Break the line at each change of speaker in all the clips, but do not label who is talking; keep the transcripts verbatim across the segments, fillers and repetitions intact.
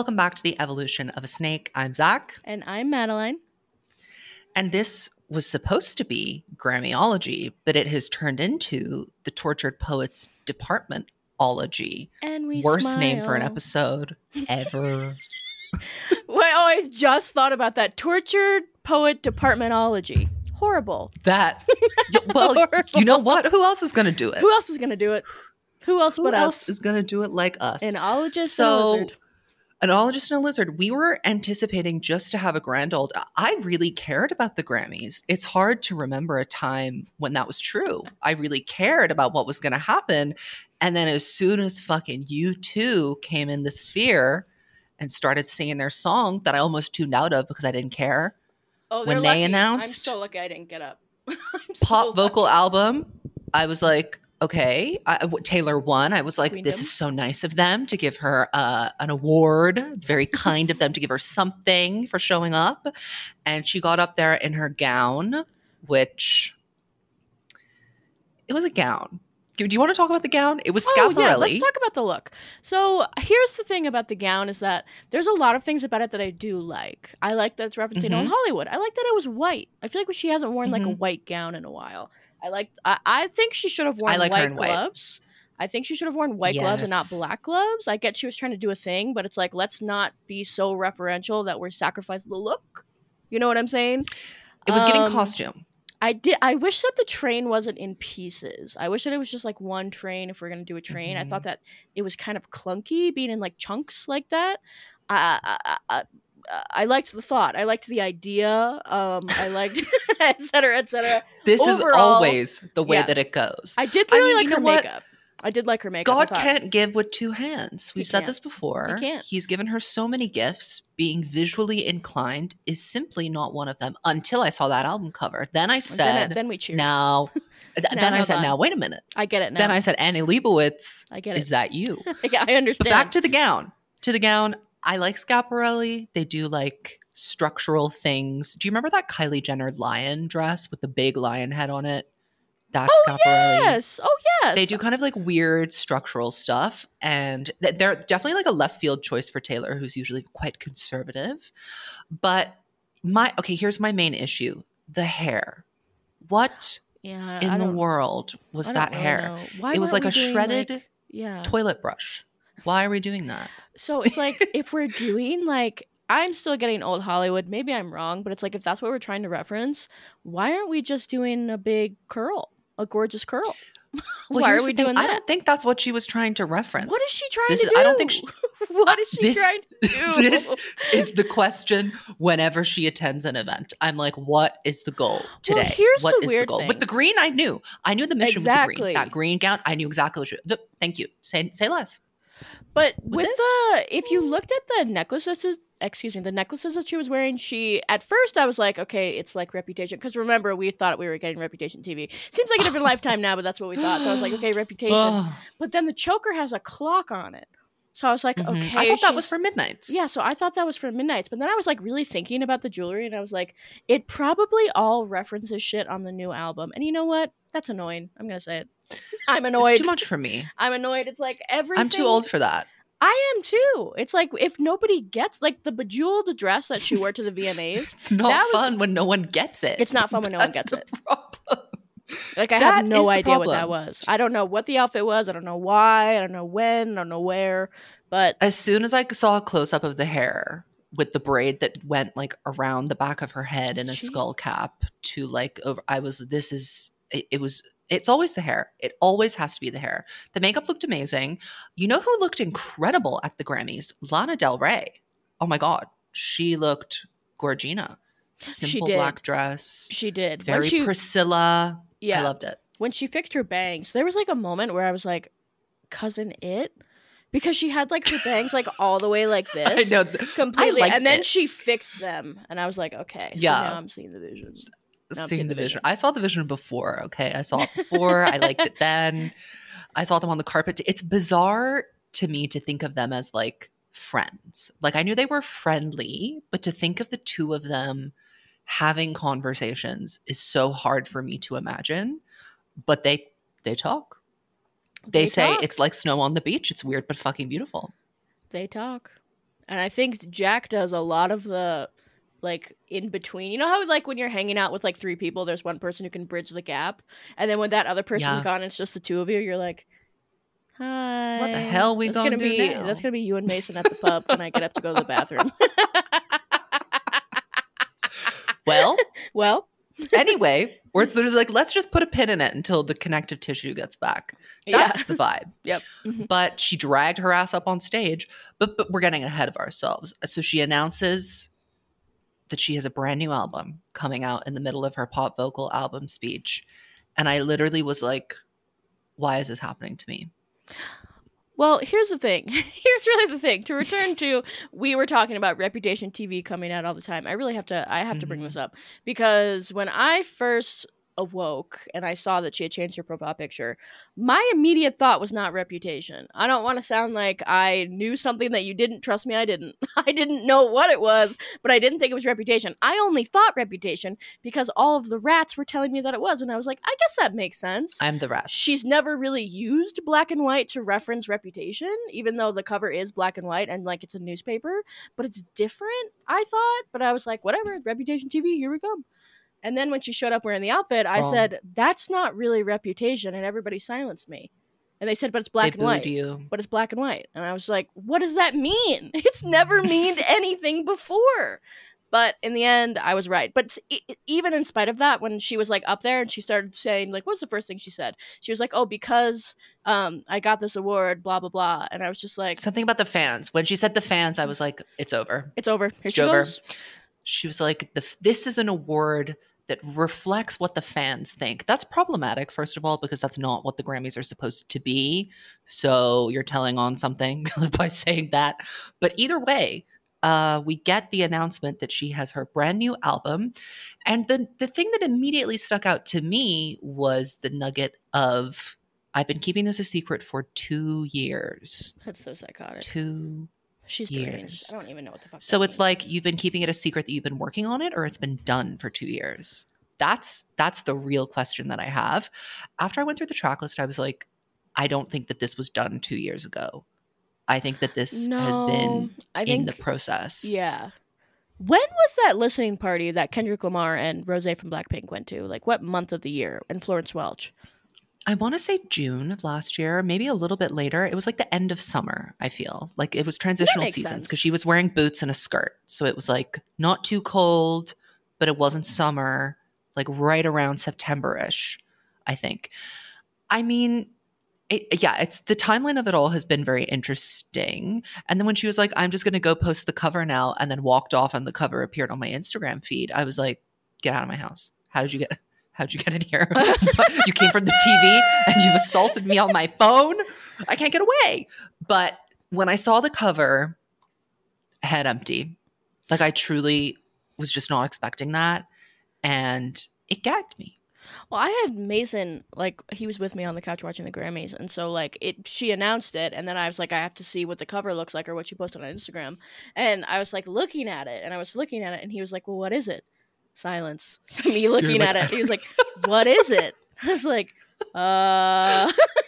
welcome back to the Evolution of a Snake. I'm Zach.
And I'm Madeline.
And this was supposed to be Grammyology, but it has turned into the Tortured Poets Departmentology.
And we
Worst
smile.
name for an episode ever.
Wait, oh, I just thought about that. Tortured Poet Departmentology. Horrible.
That, well,
Horrible.
You know what? Who else is going to do it?
Who else is going to do it? Who else
Who
but
else
us?
is going to do it like us?
An ologist
so,
and a lizard.
An ologist and a lizard. We were anticipating just to have a grand old. I really cared about the Grammys. It's hard to remember a time when that was true. I really cared about what was going to happen. And then as soon as fucking U two came in the sphere and started singing their song that I almost tuned out of because I didn't care.
Oh,
when
they're
they
lucky.
announced
I'm so lucky I didn't get up.
pop
so
vocal
lucky.
album, I was like, okay. I, Taylor won. I was like,
Queendom.
This is so nice of them to give her uh, an award. Very kind of them to give her something for showing up. And she got up there in her gown, which it was a gown. Do you want to talk about the gown? It was Schiaparelli.
Oh, yeah, let's talk about the look. So here's the thing about the gown is that there's a lot of things about it that I do like. I like that it's referencing
Mhm.
on Hollywood. I like that it was white. I feel like she hasn't worn like a
Mhm.
white gown in a while. I like. I, I think she should have worn
I like her
white
in white.
gloves. I think she should have worn white gloves and not
Yes.
black gloves. I get she was trying to do a thing, but it's like, let's not be so referential that we're sacrificing the look. You know what I'm saying?
It was giving
Um,
costume.
I did. I wish that the train wasn't in pieces. I wish that it was just like one train. If we're gonna do a train, I
Mhm.
thought that it was kind of clunky being in like chunks like that. I, I, I, I liked the thought. I liked the idea. Um, I liked et cetera, et cetera.
This is
overall,
always the way
yeah.
that it goes.
I did
I
really
mean,
like
you
her
know what?
makeup. I did like her makeup. I
God
thought-
can't give with two hands. We've
He
said
can't.
this before.
He can't.
He's given her so many gifts. Being visually inclined is simply not one of them until I saw that album cover. Then I
Then,
said,
then we cheered.
now, th-
Now,
then I
hold
said,
on.
now, wait a minute.
I get it now.
Then I said, Annie Leibovitz,
I get it.
is that you?
I understand.
But back to the gown. To the gown, I like Schiaparelli. They do like structural things. Do you remember that Kylie Jenner lion dress with the big lion head on it? That's
oh
Schiaparelli.
yes. Oh yes.
They do kind of like weird structural stuff. And th- they're definitely like a left field choice for Taylor, who's usually quite conservative. But my, okay, here's my main issue. The hair. What
Yeah.
in
I
the
don't-
world was
I don't
that
really
hair?
know. Why
It was
weren't
like
we
a
doing,
shredded
like- yeah.
toilet brush. Why are we doing that?
So it's like if we're doing like I'm still getting old Hollywood. Maybe I'm wrong, but it's like if that's what we're trying to reference, why aren't we just doing a big curl, a gorgeous curl?
Well,
why are
here's
we
the thing.
doing
I
that?
don't think that's what she was trying to reference.
What is she trying
This
to
is-
do?
I don't think she-
what is she
this,
trying to do?
This is the question whenever she attends an event. I'm like, what is the goal today?
Well, here's
What
the
is
weird
goal?
thing.
With the green, I knew. I knew the mission with the
Exactly.
green. That green gown, I knew exactly what she the, Thank you. Say say less.
But
With
with
this?
the, if you looked at the necklaces, excuse me, the necklaces that she was wearing, she, at first I was like, okay, it's like Reputation. Because remember, we thought we were getting Reputation T V. Seems like a different lifetime now, but that's what we thought. So I was like, okay, Reputation.
Oh.
But then the choker has a clock on it. So I was like,
Mhm.
okay.
I thought that was
she's-
for Midnights.
Yeah, so I thought that was for Midnights. But then I was like really thinking about the jewelry and I was like, it probably all references shit on the new album. And you know what? That's annoying. I'm going to say it. I'm annoyed.
It's too much for me.
I'm annoyed. It's like everything.
I'm too old for that.
I am too. It's like if nobody gets like the bejeweled dress that she wore to the V M As.
It's not
That was-
fun when no one gets it.
It's not fun when no one
That's
gets
the
it.
problem.
Like I
That
have no
is the
idea what that
problem.
was. I don't know what the outfit was. I don't know why. I don't know when. I don't know where. But
As soon as I saw a close up of the hair with the braid that went like around the back of her head in a
She-
skull cap to like over, I was, this is, it, it was, it's always the hair. It always has to be the hair. The makeup looked amazing. You know who looked incredible at the Grammys? Lana Del Rey. Oh my God. She looked gorgina. Simple
did.
black dress.
she did.
Very
when she,
Priscilla.
yeah.
I loved it.
when she fixed her bangs, there was like a moment where I was like, cousin it? Because she had like her bangs like all the way like this.
I know.
Completely.
I liked
and then
it.
she fixed them. And I was like, okay. So
Yeah.
now I'm seeing the vision. Now I'm
Seeing
seeing
the
the
vision.
vision.
I saw the vision before. Okay, I saw it before. I liked it then. I saw them on the carpet. It's bizarre to me to think of them as like friends. Like I knew they were friendly, but to think of the two of them having conversations is so hard for me to imagine. But they they talk. They,
They
say
talk.
it's like snow on the beach. It's weird but fucking beautiful.
They talk. And I think Jack does a lot of the like in between. You know how like when you're hanging out with like three people, there's one person who can bridge the gap, and then when that other person's
Yeah.
gone, it's just the two of you. You're like, hi.
What the hell we
that's
gonna
gonna
do
be
now?
that's gonna be you and Mason at the pub when I get up to go to the bathroom.
Well,
well,
anyway, or it's literally like, let's just put a pin in it until the connective tissue gets back. That's
yeah.
the vibe.
Yep. Mhm.
But she dragged her ass up on stage. But but we're getting ahead of ourselves. So she announces that she has a brand new album coming out in the middle of her pop vocal album speech. And I literally was like, why is this happening to me?
Well, here's the thing. Here's really the thing. To return to, we were talking about Reputation T V coming out all the time. I really have to, I have to bring
Mhm.
this up because when I first awoke and I saw that she had changed her profile picture, my immediate thought was not Reputation. I don't want to sound like I knew something that you didn't. Trust me, I didn't. I didn't know what it was, but I didn't think it was Reputation. I only thought Reputation because all of the rats were telling me that it was, and I was like, I guess that makes sense.
I'm the rest.
She's never really used black and white to reference Reputation, even though the cover is black and white and like it's a newspaper, but it's different, I thought. But I was like, whatever, Reputation T V, here we come. And then when she showed up wearing the outfit, I
Wrong.
said, that's not really Reputation, and everybody silenced me. And they said, but it's black
they
and white.
booed you.
But it's black and white. And I was like, what does that mean? It's never meaned anything before. But in the end, I was right. But e- even in spite of that, when she was like up there and she started saying, like, what's the first thing she said? She was like, oh, because um, I got this award, blah, blah, blah. And I was just like,
Something about the fans. When she said the fans, I was like, it's over.
it's over. Here
It's
she
over.
goes.
She was like, the, this is an award that reflects what the fans think. That's problematic, first of all, because that's not what the Grammys are supposed to be. So you're telling on something by saying that. But either way, uh, we get the announcement that she has her brand new album. And the, the thing that immediately stuck out to me was the nugget of, I've been keeping this a secret for two years.
That's so psychotic.
Two
She's
years.
deranged. I don't even know what the fuck
So
that
it's
means.
like you've been keeping it a secret that you've been working on it, or it's been done for two years. That's that's the real question that I have. After I went through the track list, I was like, I don't think that this was done two years ago. I think that this
no,
has been
I
in
think,
the process.
yeah. When was that listening party that Kendrick Lamar and Rosé from Blackpink went to? Like, what month of the year? And Florence Welch?
I want to say June of last year, maybe a little bit later. It was like the end of summer, I feel. Like it was transitional
makes
seasons
sense.
because she was wearing boots and a skirt. So it was like not too cold, but it wasn't summer, like right around September-ish, I think. I mean, it, yeah, it's the timeline of it all has been very interesting. And then when she was like, I'm just going to go post the cover now, and then walked off and the cover appeared on my Instagram feed, I was like, get out of my house. How did you get How'd you get in here? You came from the T V and you've assaulted me on my phone. I can't get away. But when I saw the cover, head empty. Like I truly was just not expecting that. And it gagged me.
Well, I had Mason, like, he was with me on the couch watching the Grammys, and so, like, it. she announced it, and then I was like, I have to see what the cover looks like or what she posted on Instagram. And I was, like, looking at it, and I was looking at it, and he was like, well, what is it? Silence. So me looking
like,
at it, he was like, what is it? I was like, uh...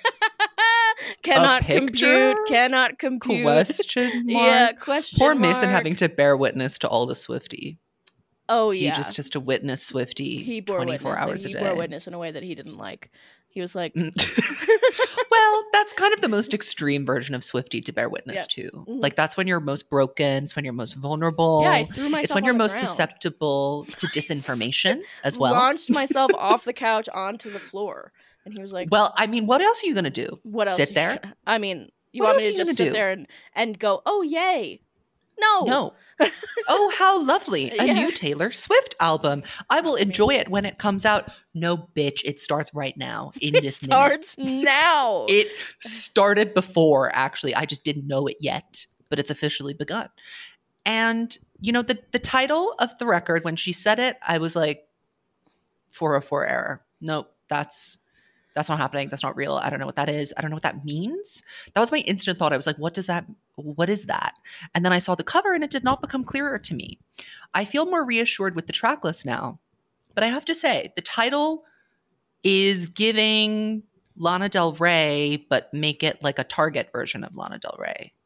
cannot compute, cannot compute.
Question mark.
Yeah, question
Poor
mark.
Mason having to bear witness to all the Swiftie.
Oh,
he
yeah.
just has to witness Swiftie
he bore
twenty-four
witness,
hours a
he
day.
bore witness in a way that he didn't like. He was like,
well, that's kind of the most extreme version of Swiftie to bear witness
Yeah.
to.
Mhm.
Like that's when you're most broken. It's when you're most vulnerable.
yeah, I threw myself
It's when
on
you're
the
most
ground.
susceptible to disinformation as well.
Launched myself off the couch onto the floor. And he was like,
Well, I mean, what else are you going to do?
what else?
Sit
are you
there?
gonna- I mean, you
What
want
else
me
are
to
you
just
gonna
sit
do?
there and, and go, oh, yay. No.
No. Oh, how lovely. A
Yeah.
new Taylor Swift album. I will enjoy it when it comes out. No, bitch. It starts right now in
It
this minute.
starts now.
It started before, actually. I just didn't know it yet, but it's officially begun. And, you know, the, the title of the record, when she said it, I was like, four oh four error. Nope, that's that's not happening. That's not real. I don't know what that is. I don't know what that means. That was my instant thought. I was like, what does that, what is that? And then I saw the cover and it did not become clearer to me. I feel more reassured with the track list now. But I have to say, the title is giving Lana Del Rey, but make it like a Target version of Lana Del Rey.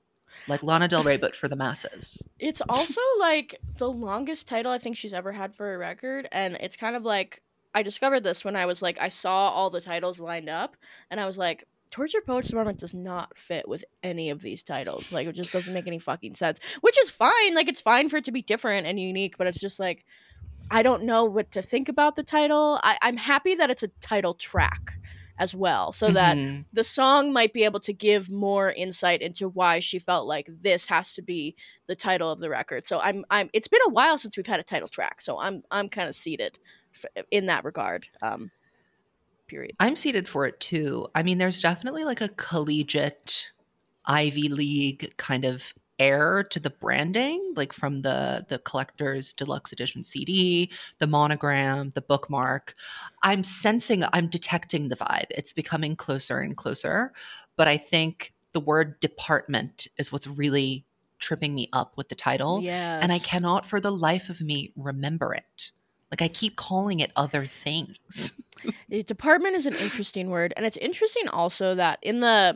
like Lana Del Rey, but for the masses.
It's also like the longest title I think she's ever had for a record. And it's kind of like, I discovered this when I was like, I saw all the titles lined up and I was like, Torture Poets Department does not fit with any of these titles. Like, it just doesn't make any fucking sense, which is fine. Like, it's fine for it to be different and unique, but it's just like, I don't know what to think about the title. I- I'm happy that it's a title track as well, so that
Mm-hmm.
the song might be able to give more insight into why she felt like this has to be the title of the record. So I'm, I'm. It's been a while since we've had a title track, so I'm, I'm kind of seated f- in that regard. Um, period.
I'm seated for it too. I mean, there's definitely like a collegiate Ivy League kind of air to the branding, like from the the collector's deluxe edition C D, the monogram, the bookmark. I'm sensing, I'm detecting the vibe. It's becoming closer and closer. But I think the word department is what's really tripping me up with the title.
Yes.
And I cannot for the life of me remember it. Like I keep calling it other things.
The department is an interesting word, and it's interesting also that in the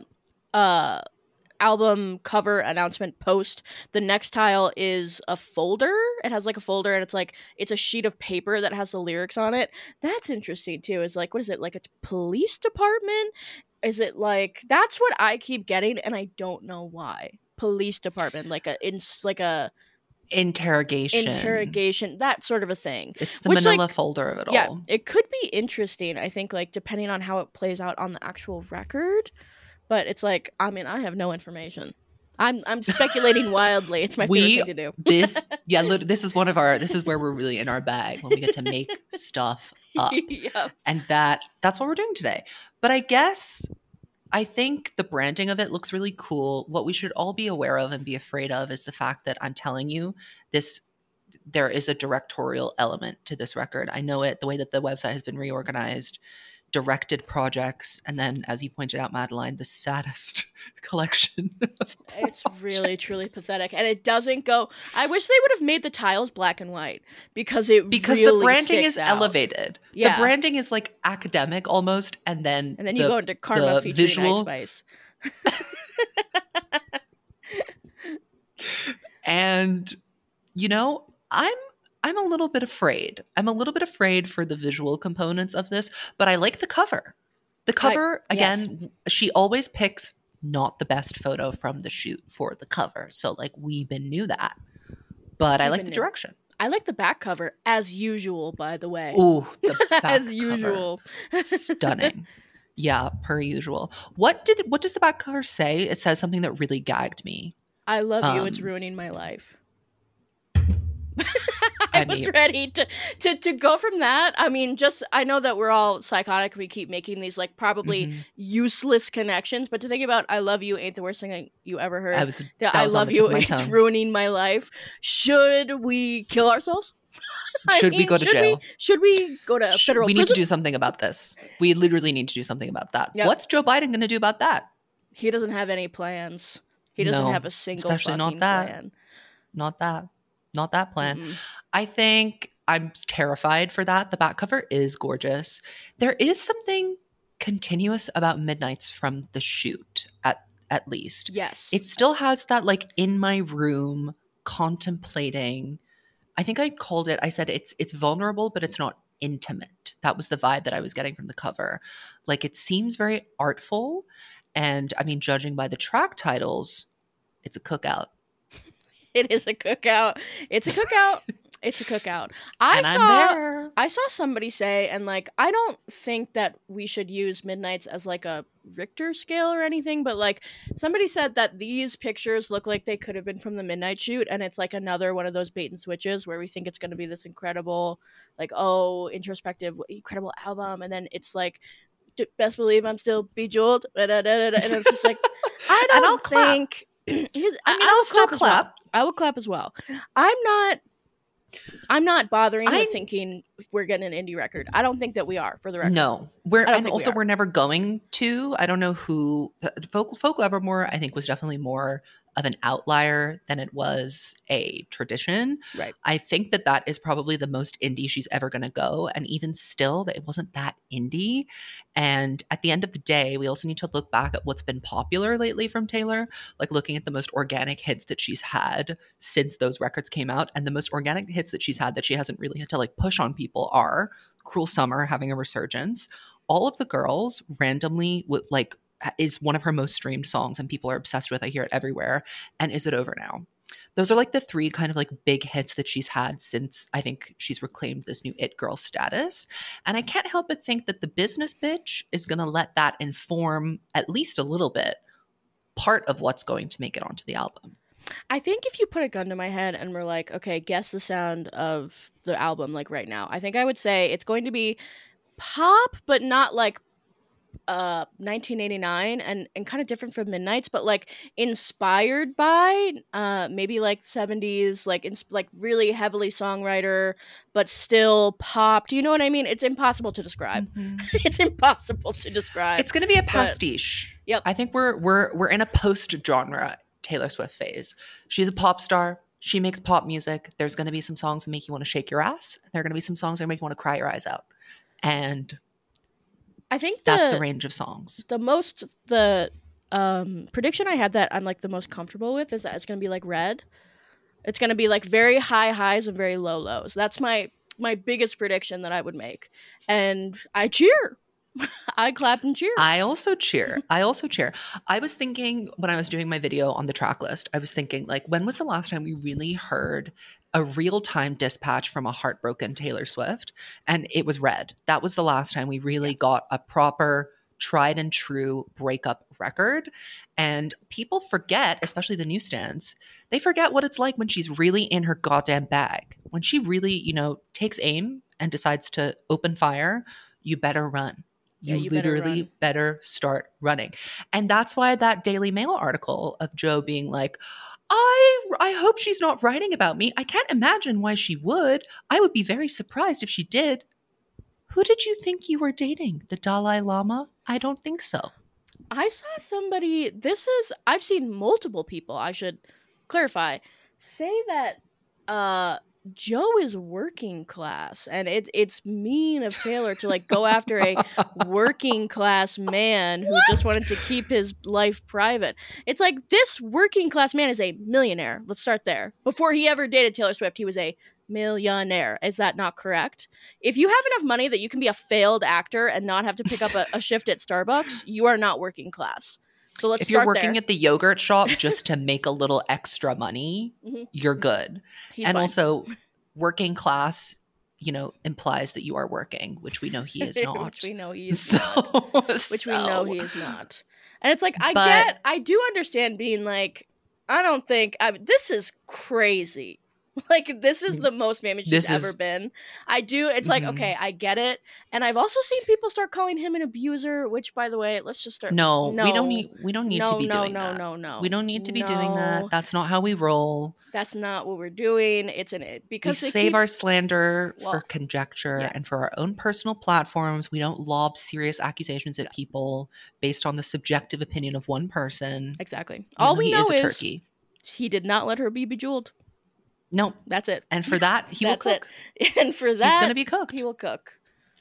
uh album cover announcement post, the next tile is a folder. It has like a folder and it's like it's a sheet of paper that has the lyrics on it. That's interesting too. Is like, what is it, like a police department? Is it like, that's what I keep getting and I don't know why. Police department, like a in like a
Interrogation.
interrogation, that sort of a thing.
It's the
Which,
manila
like,
folder of it
Yeah,
all.
it could be interesting, I think, like depending on how it plays out on the actual record. But it's like, I mean, I have no information. I'm I'm speculating wildly. It's my
We-
favorite thing to do.
This, yeah, lit- this is one of our, this is where we're really in our bag when we get to make stuff up.
Yeah.
And that, that's what we're doing today. But I guess, I think the branding of it looks really cool. What we should all be aware of and be afraid of is the fact that I'm telling you this, there is a directorial element to this record. I know it, the way that the website has been reorganized, directed projects, and then, as you pointed out, Madeline, the saddest collection of
It's really,
projects.
truly pathetic. And it doesn't go, I wish they would have made the tiles black and white because it
Because
really
the branding
sticks
is
out.
elevated.
Yeah.
The branding is like academic almost, and then
And then you
the-
go into Karma
the
featuring
visual-
Ice Spice.
And you know, I'm I'm a little bit afraid. I'm a little bit afraid for the visual components of this, but I like the cover. The cover,
I- yes.
again, she always picks not the best photo from the shoot for the cover. So like Weebin knew that. But I like
Weebin
the
knew.
direction.
I like the back cover, as usual, by the way.
Ooh, the back
as
cover.
usual.
Stunning. Yeah, per usual. What did what does the back cover say? It says something that really gagged me.
I love you. It's
Um,
ruining my life. I,
I
was
mean-
ready to, to to go from that. I mean, just I know that we're all psychotic. We keep making these like probably
Mhm.
useless connections, but to think about "I love you" ain't the worst thing you ever heard.
I was
To
that
I
was on
love
the tip
you.
of my
It's
tongue.
ruining my life. Should we kill ourselves? I
Should we
mean,
go to
should
jail?
We, should we go to a
Sh-
federal
we need
prison?
to do something about this. We literally need to do something about that.
Yep.
What's Joe Biden going to do about that?
He doesn't have any plans. He doesn't
No,
have a single
especially not
fucking
that.
plan.
Not that. Not that plan.
Mm-mm.
I think I'm terrified for that. The back cover is gorgeous. There is something continuous about Midnights from the shoot, at at least.
Yes.
It still has that like in my room contemplating. I think I called it, I said it's it's vulnerable, but it's not intimate. That was the vibe that I was getting from the cover. Like it seems very artful. And I mean, judging by the track titles, it's a cookout.
It is a cookout. It's a cookout. It's a cookout. I
and
saw
I'm there.
I saw somebody say, and like I don't think that we should use Midnights as like a Richter scale or anything, but like somebody said that these pictures look like they could have been from the Midnight shoot, and it's like another one of those bait and switches where we think it's going to be this incredible, like oh introspective, incredible album, and then it's like d- best believe I'm still bejeweled, and it's just like I
And
don't
I'll clap.
think. Here's- I mean,
And
I
I'll
will
still
clap as well.
clap.
I will clap as well. I'm not. I'm not bothering
I-
with thinking we're getting an indie record. I don't think that we are, for the record.
No, we're
I don't
and
think we
also
are.
we are never going to. I don't know who folk folk Evermore. I think was definitely more of an outlier than it was a tradition.
Right.
I think that that is probably the most indie she's ever going to go, and even still, that it wasn't that indie. And at the end of the day, we also need to look back at what's been popular lately from Taylor, like looking at the most organic hits that she's had since those records came out, and the most organic hits that she's had that she hasn't really had to like push on people are Cruel Summer having a resurgence. All of the Girls randomly would like is one of her most streamed songs and people are obsessed with. I hear it everywhere. And Is It Over Now? Those are like the three kind of like big hits that she's had since I think she's reclaimed this new it girl status. And I can't help but think that the business bitch is going to let that inform at least a little bit part of what's going to make it onto the album.
I think if you put a gun to my head and we're like, okay, guess the sound of the album like right now, I think I would say it's going to be pop, but not like uh nineteen eighty-nine and and kind of different from Midnight's, but like inspired by uh maybe like seventies, like ins- like really heavily songwriter but still pop. Do you know what I mean? It's impossible to describe.
Mm-hmm.
It's impossible to describe.
It's going to be a pastiche.
But, yep.
I think we're we're we're in a post-genre Taylor Swift phase. She's a pop star. She makes pop music. There's going to be some songs that make you want to shake your ass. There are going to be some songs that make you want to cry your eyes out. And
I think the,
that's the range of songs.
The most, the um, prediction I had that I'm like the most comfortable with is that it's going to be like Red. It's going to be like very high highs and very low lows. That's my my biggest prediction that I would make. And I cheer. I clap and cheer.
I also cheer. I also cheer. I was thinking when I was doing my video on the track list, I was thinking like, when was the last time we really heard a real-time dispatch from a heartbroken Taylor Swift? And it was Red. That was the last time we really got a proper tried and true breakup record. And people forget, especially the newsstands, they forget what it's like when she's really in her goddamn bag. When she really, you know, takes aim and decides to open fire, you better run. You, yeah, you literally better, better start running. And that's why that Daily Mail article of Joe being like, I I hope she's not writing about me. I can't imagine why she would. I would be very surprised if she did. Who did you think you were dating? The Dalai Lama? I don't think so.
I saw somebody, this is, I've seen multiple people, I should clarify, say that uh, Joe is working class, and it, it's mean of Taylor to like go after a working class man who
What?
just wanted to keep his life private. It's like, this working class man is a millionaire. Let's start there. Before he ever dated Taylor Swift, he was a millionaire. Is that not correct? If you have enough money that you can be a failed actor and not have to pick up a, a shift at Starbucks, you are not working class. So let's
if you're
start
working
there.
at the yogurt shop just to make a little extra money, mm-hmm. you're good.
He's
and
fine.
Also, working class, you know, implies that you are working, which we know he is not.
which we know he is
so,
not. Which
so.
we know he is not. And it's like, I
but,
get, I do understand being like, I don't think, I, this is crazy. Like, this is the most famous she's ever been. I do. It's like, mm-hmm. okay, I get it. And I've also seen people start calling him an abuser, which, by the way, let's just start.
No, no we don't need, we don't need
no,
to be
no,
doing
no,
that.
No, no, no,
We don't need to be
no.
doing that. That's not how we roll.
That's not what we're doing. It's an it because
we
they
save
keep,
our slander
well,
for conjecture
yeah.
and for our own personal platforms. We don't lob serious accusations at
yeah.
people based on the subjective opinion of one person.
Exactly.
You
All
know,
we
he
know
is, a
is
turkey.
He did not let her be bejeweled.
No,
that's it.
And for that, he will cook.
It. And for that,
he's going to be cooked.
He will cook.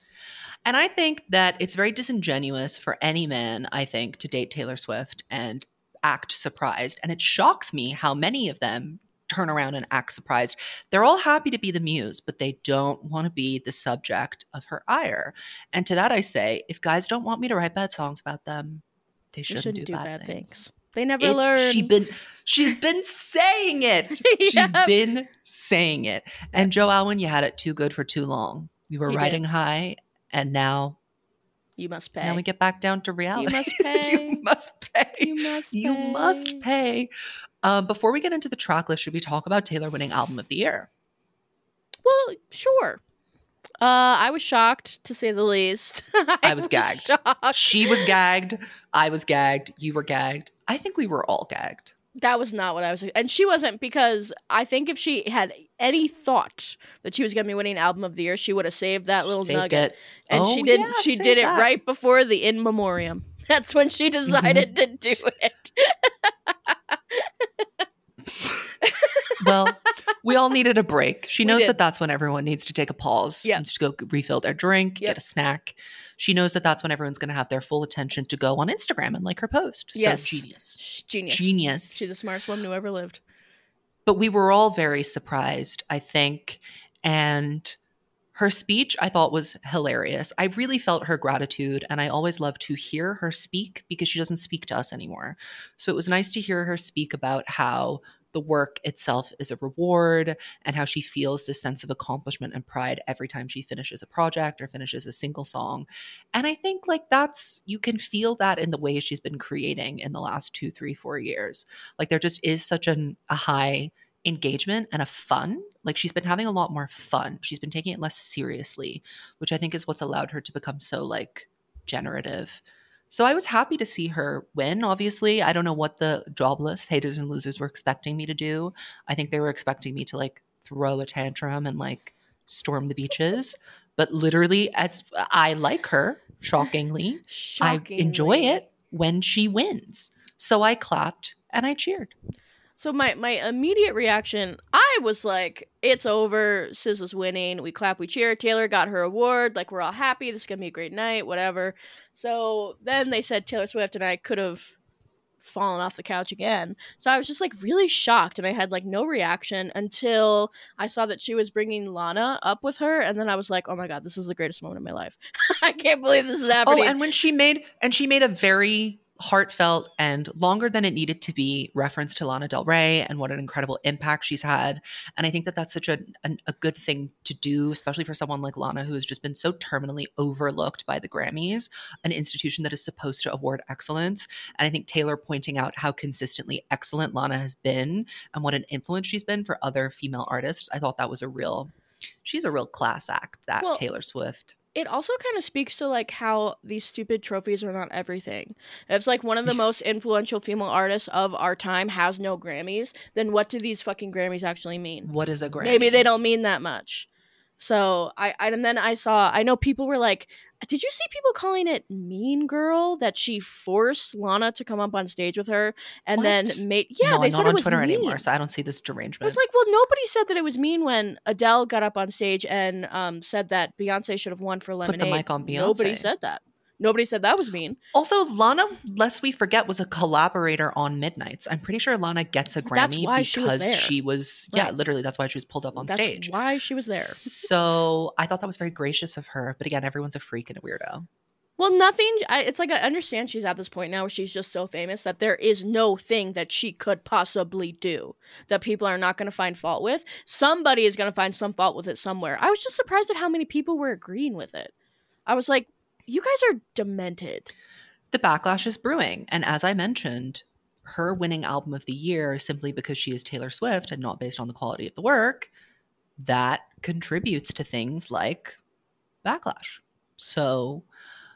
And I think that it's very disingenuous for any man, I think, to date Taylor Swift and act surprised. And it shocks me how many of them turn around and act surprised. They're all happy to be the muse, but they don't want to be the subject of her ire. And to that I say, if guys don't want me to write bad songs about them, they shouldn't, they shouldn't do, do bad, bad things. things.
They never
it's,
learn.
She been, she's been saying it. She's
yeah.
been saying it. And Joe Alwyn, you had it too good for too long. You were
he
riding
did.
high, and now
you must pay.
Now we get back down to reality.
You must pay.
you must pay.
You must
You
pay.
must pay. Um, before we get into the track list, should we talk about Taylor winning Album of the Year?
Well, sure. Uh, I was shocked, to say the least. I,
I was gagged.
Shocked.
She was gagged. I was gagged. You were gagged. I think we were all gagged.
That was not what I was, and she wasn't, because I think if she had any thought that she was going to be winning album of the year, she would have saved that little
Saved
nugget.
it.
And
Oh,
she didn't.
yeah,
she
save
did it
that.
right before the in memoriam. That's when she decided to do it.
Well, we all needed a break. She
We
knows
did.
that that's when everyone needs to take a pause,
Yep.
needs to go refill their drink,
Yep.
get a snack. She knows that that's when everyone's going to have their full attention to go on Instagram and like her post.
Yes.
So genius.
She's genius.
Genius.
She's the smartest woman who ever lived.
But we were all very surprised, I think. And her speech, I thought, was hilarious. I really felt her gratitude, and I always love to hear her speak because she doesn't speak to us anymore. So it was nice to hear her speak about how the work itself is a reward and how she feels this sense of accomplishment and pride every time she finishes a project or finishes a single song. And I think like that's, you can feel that in the way she's been creating in the last two, three, four years. Like there just is such an, a high engagement and a fun. Like she's been having a lot more fun. She's been taking it less seriously, which I think is what's allowed her to become so like generative. So I was happy to see her win. Obviously, I don't know what the jobless haters and losers were expecting me to do. I think they were expecting me to like throw a tantrum and like storm the beaches. But literally, as I like her, shockingly,
Shockingly.
I enjoy it when she wins. So I clapped and I cheered.
So my, my immediate reaction, I was like, it's over. S Z A's winning. We clap, we cheer. Taylor got her award. Like, we're all happy. This is going to be a great night, whatever. So then they said Taylor Swift, and I could have fallen off the couch again. So I was just like really shocked, and I had like no reaction until I saw that she was bringing Lana up with her. And then I was like, oh my God, this is the greatest moment of my life. I can't believe this is happening.
Oh, and when she made, and she made a very heartfelt and longer than it needed to be reference to Lana Del Rey and what an incredible impact she's had. And I think that that's such a, a, a good thing to do, especially for someone like Lana, who has just been so terminally overlooked by the Grammys, an institution that is supposed to award excellence. And I think Taylor pointing out how consistently excellent Lana has been and what an influence she's been for other female artists, I thought that was a real, she's a real class act, that
Well,
Taylor Swift.
It also kind of speaks to like how these stupid trophies are not everything. If it's like one of the most influential female artists of our time has no Grammys, then what do these fucking Grammys actually mean?
What is a Grammy?
Maybe they don't mean that much. So I, I and then I saw, I know people were like, did you see people calling it Mean Girl that she forced Lana to come up on stage with her and
What?
then made yeah
no,
they
I'm
said
not
it
on
was
Twitter
mean.
anymore, so I don't see this derangement.
It's like, well, nobody said that it was mean when Adele got up on stage and um, said that Beyonce should have won for Lemonade.
Put the mic on Beyonce.
Nobody said that. Nobody said that was mean.
Also, Lana, lest we forget, was a collaborator on Midnights. I'm pretty sure Lana gets a Grammy
That's why
because
she was there.
she was, yeah,
Right.
literally, that's why she was pulled up on
That's
stage.
why she was there.
So I thought that was very gracious of her. But again, everyone's a freak and a weirdo.
Well, nothing. I, it's like I understand she's at this point now where she's just so famous that there is no thing that she could possibly do that people are not going to find fault with. Somebody is going to find some fault with it somewhere. I was just surprised at how many people were agreeing with it. I was like, you guys are demented.
The backlash is brewing. And as I mentioned, her winning album of the year simply because she is Taylor Swift and not based on the quality of the work, that contributes to things like backlash. So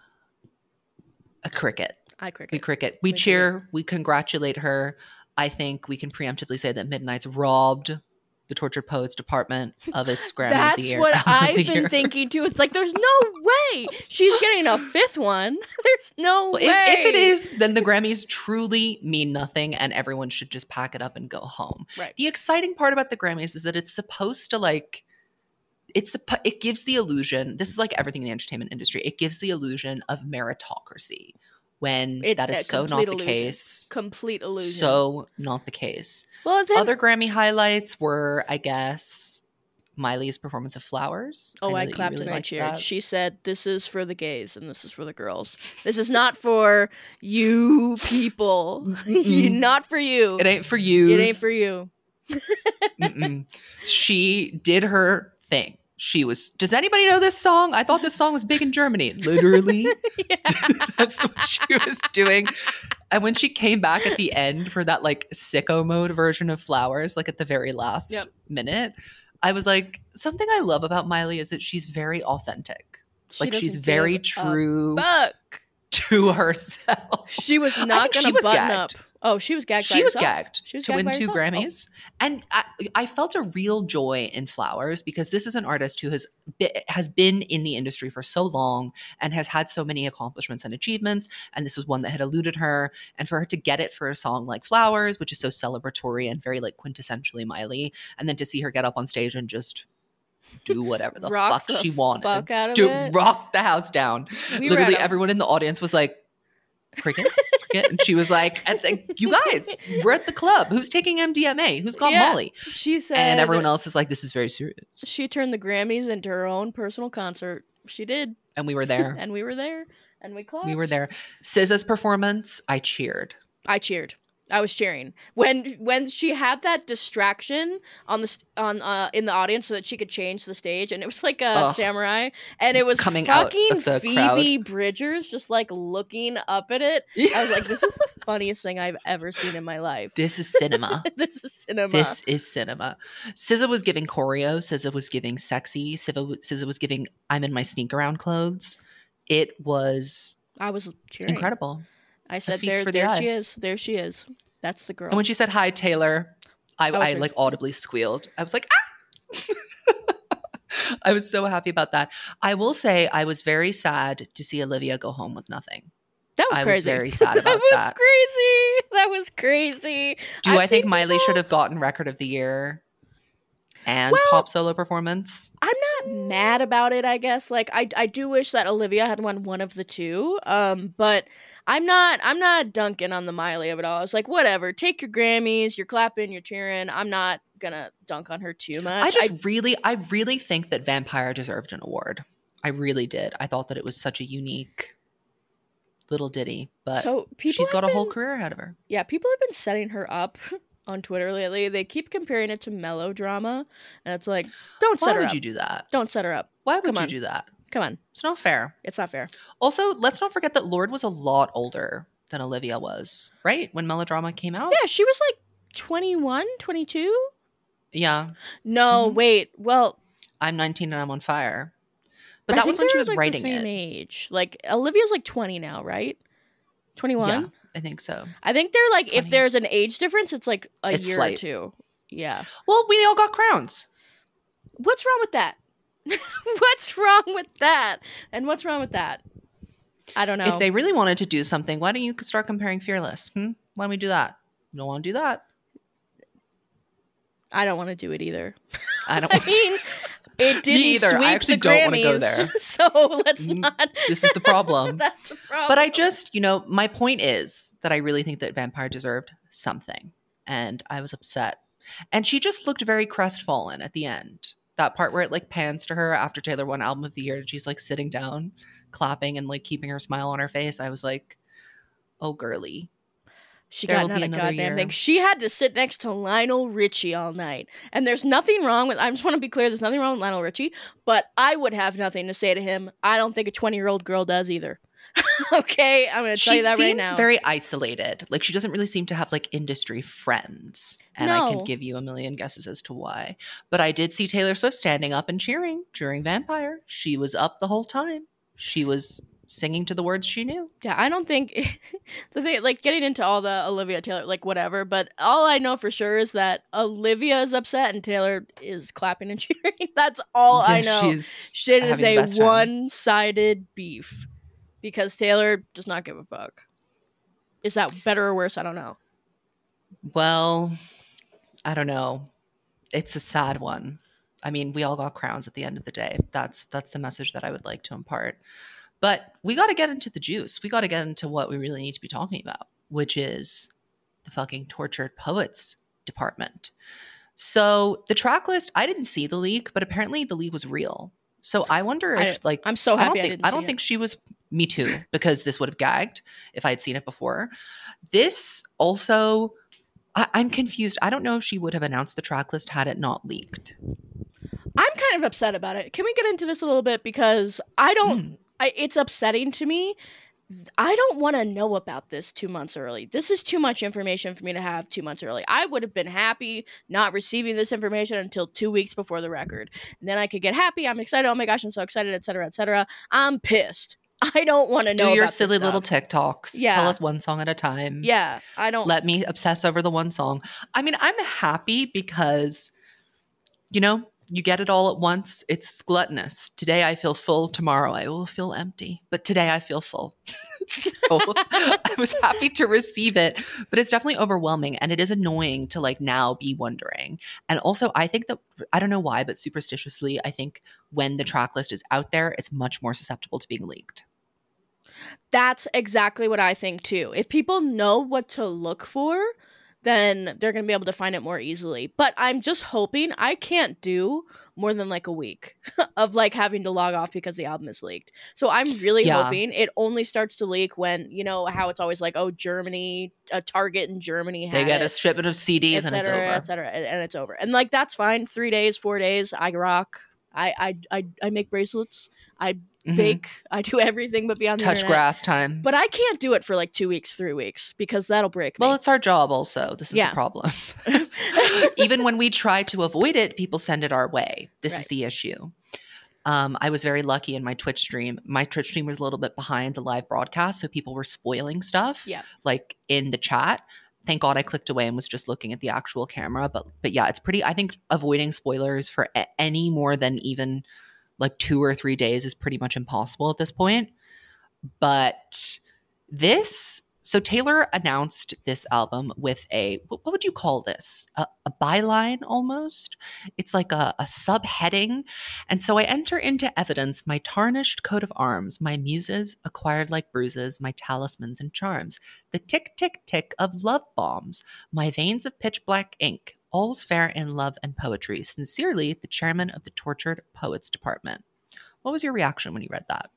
a cricket.
I cricket.
We cricket. We
We
cheer. We congratulate her. I think we can preemptively say that Midnight's robbed the Tortured Poets department of its Grammy of the
That's
year.
what
album of
I've
the
been
year.
thinking too. It's like there's no way she's getting a fifth one. There's no
Well,
way.
if, if it is, then the Grammys truly mean nothing and everyone should just pack it up and go home.
Right.
The exciting part about the Grammys is that it's supposed to like, it's suppo- it gives the illusion, this is like everything in the entertainment industry, it gives the illusion of meritocracy when
It-
that
a
is so not
complete
the
illusion.
case.
Complete illusion.
So not the case.
well, then,
Other Grammy highlights were, I guess, Miley's performance of Flowers.
oh, I,
know that you
clapped
really
and I
liked
cheered.
that.
She said, "This is for the gays and this is for the girls. This is not for you people. You- not for you.
It ain't for you.
It ain't for you."
Mm-mm. She did her thing. She was, does anybody know this song? I thought this song was big in Germany. Literally. That's what she was doing. And when she came back at the end for that like sicko mode version of Flowers, like at the very last
Yep.
minute, I was like, something I love about Miley is that she's very authentic.
She
Like she's
doesn't
very
give a
true
fuck.
to herself.
She was
I
not
think
going
she
to
was
button
gagged.
up Oh, she was gagged.
She
by
was
herself.
gagged
She was
to
gagged
win
by
two
herself.
Grammys. Oh. And I, I felt a real joy in Flowers because this is an artist who has been, has been in the industry for so long and has had so many accomplishments and achievements. And this was one that had eluded her. And for her to get it for a song like Flowers, which is so celebratory and very like quintessentially Miley, and then to see her get up on stage and just do whatever the
Rock
fuck
the
she wanted.
fuck out of
to
it.
rock the house down.
We
Literally
were at a-
everyone in the audience was like, cricket, cricket. And she was like, and th- you guys, we're at the club. Who's taking M D M A? Who's got
Yeah.
Molly?
She said,
And everyone else is like, this is very serious.
She turned the Grammys into her own personal concert. She did.
And we were there.
And we were there. And we clapped.
We were there. S Z A's performance, I cheered.
I cheered. I was cheering when when she had that distraction on the st- on uh, in the audience so that she could change the stage, and it was like a
Ugh.
samurai, and it was
Coming
fucking
out of the
Phoebe Bridgers just like looking up at it. I was like, this is the funniest thing I've ever seen in my life.
This is cinema.
This is cinema.
This is cinema. S Z A was giving choreo. S Z A was giving sexy. S Z A was- S Z A was giving I'm in my sneak around clothes. It was
I was cheering.
incredible.
I said,
feast
there,
for the
there she
eyes.
is. There she is. That's the girl.
And when she said hi, Taylor, I,
I was
I,
very-
like audibly squealed. I was like, ah! I was so happy about that. I will say I was very sad to see Olivia go home with nothing.
That was
I
crazy.
was very sad about
that was
that.
crazy. That was crazy.
Do
I've
I think
seen
Miley
people-
should have gotten Record of the Year and
Well-
Pop Solo Performance?
I'm not mad about it, I guess. Like I I do wish that Olivia had won one of the two. Um, but I'm not I'm not dunking on the Miley of it all. It's like, whatever, take your Grammys, you're clapping, you're cheering. I'm not gonna dunk on her too much.
I just really, I really think that Vampire deserved an award. I really did. I thought that it was such a unique little ditty, but
so people
she's got
have
a whole
been-
career ahead of her.
Yeah, people have been setting her up on Twitter lately. They keep comparing it to Melodrama, and it's like, don't
Why
set her
would
up.
you do that?
Don't set her up.
Why would
Come
you
on.
do that?
Come on,
It's not fair.
it's not fair.
Also, let's not forget that Lorde was a lot older than Olivia was, right? When Melodrama came out?
Yeah, she was like twenty-one, twenty-two.
Yeah.
No,
Mhm.
wait. Well,
I'm nineteen and I'm on fire. But
I
that was
think
when she
they're,
was
like,
writing
the same
it.
age. Like Olivia's like twenty now, right? twenty-one.
Yeah, I think so.
I think they're like, if
twenty.
there's an age difference, it's like a
It's
year
slight.
or two. Yeah.
Well, we all got crowns.
What's wrong with that? What's wrong with that? And what's wrong with that? I don't know.
If they really wanted to do something, why don't you start comparing Fearless? Hmm? Why don't we do that? You don't want to do that?
I don't want to do it either.
I don't
I
want to.
mean, it didn't
either. I
sweep
actually
the
don't wanna
Grammys,
go there.
So let's
Mm,
not.
This is the problem.
That's the problem.
But I just, you know, my point is that I really think that Vampire deserved something. And I was upset. And she just looked very crestfallen at the end. That part where it like pans to her after Taylor won Album of the Year and she's like sitting down, clapping and like keeping her smile on her face. I was like, oh, girly.
She
There
got
will
not
be
a
another
goddamn
year.
thing. She had to sit next to Lionel Richie all night. And there's nothing wrong with, I just want to be clear, there's nothing wrong with Lionel Richie, but I would have nothing to say to him. I don't think a twenty-year-old girl does either. Okay? I'm going to tell
She
you that right
seems
now.
very isolated. Like she doesn't really seem to have like industry friends. And I
No.
could give you a million guesses as to why. But I did see Taylor Swift standing up and cheering during Vampire. She was up the whole time. She was singing to the words she knew.
Yeah, I don't think the thing, like getting into all the Olivia Taylor, like whatever, but all I know for sure is that Olivia is upset and Taylor is clapping and cheering. That's all I
Yeah,
know.
She's
Shit is
having the
a
best time.
one-sided beef because Taylor does not give a fuck. Is that better or worse? I don't know.
Well, I don't know. It's a sad one. I mean, we all got crowns at the end of the day. That's that's the message that I would like to impart. But we got to get into the juice. We got to get into what we really need to be talking about, which is the fucking Tortured Poets department. So the track list, I didn't see the leak, but apparently the leak was real. So I wonder
I-
if like
I'm so
I don't
happy I,
think
didn't
I
see
don't
it.
think she was me too, because this would have gagged if I had seen it before. This also I, I'm confused. I don't know if she would have announced the track list had it not leaked.
I'm kind of upset about it. Can we get into this a little bit because I don't
Mm.
I, it's upsetting to me. I don't want to know about this two months early. This is too much information for me to have two months early. I would have been happy not receiving this information until two weeks before the record. And then I could get happy. I'm excited. Oh my gosh, I'm so excited, et cetera, et cetera. I'm pissed. I don't want to know
Do your
about this
silly little
stuff.
TikToks.
Yeah.
Tell us one song at a time.
Yeah, I don't.
Let me obsess over the one song. I mean, I'm happy because, you know, you get it all at once. It's gluttonous. Today I feel full. Tomorrow I will feel empty. But today I feel full. So I was happy to receive it. But it's definitely overwhelming. And it is annoying to like now be wondering. And also, I think that, I don't know why, but superstitiously, I think when the track list is out there, it's much more susceptible to being leaked.
That's exactly what I think too. If people know what to look for, then they're going to be able to find it more easily. But I'm just hoping I can't do more than like a week of like having to log off because the album is leaked. So I'm really
Yeah.
hoping it only starts to leak when, you know, how it's always like, oh, Germany, a Target in Germany
They
had
get a
it,
shipment of C Ds
et
and it's
cetera,
over.
et cetera, and, and it's over. And like, that's fine. Three days, four days, I rock. I I I, I make bracelets. I
Mhm.
bake. I do everything but be on the
Touch
internet.
grass time.
But I can't do it for like two weeks, three weeks because that'll break me.
Well, it's our job also. This is
Yeah.
the problem. Even when we try to avoid it, people send it our way. This is
Right.
the issue. Um, I was very lucky in my Twitch stream. My Twitch stream was a little bit behind the live broadcast, so people were spoiling stuff
Yeah.
like in the chat. Thank God I clicked away and was just looking at the actual camera. But but yeah, it's pretty, I think avoiding spoilers for a- any more than even like two or three days is pretty much impossible at this point. But this, so Taylor announced this album with a, what would you call this? A, a byline almost? It's like a, a subheading. And so I enter into evidence my tarnished coat of arms, my muses acquired like bruises, my talismans and charms, the tick, tick, tick of love bombs, my veins of pitch black ink, all's fair in love and poetry. Sincerely, the chairman of the Tortured Poets Department. What was your reaction when you read that?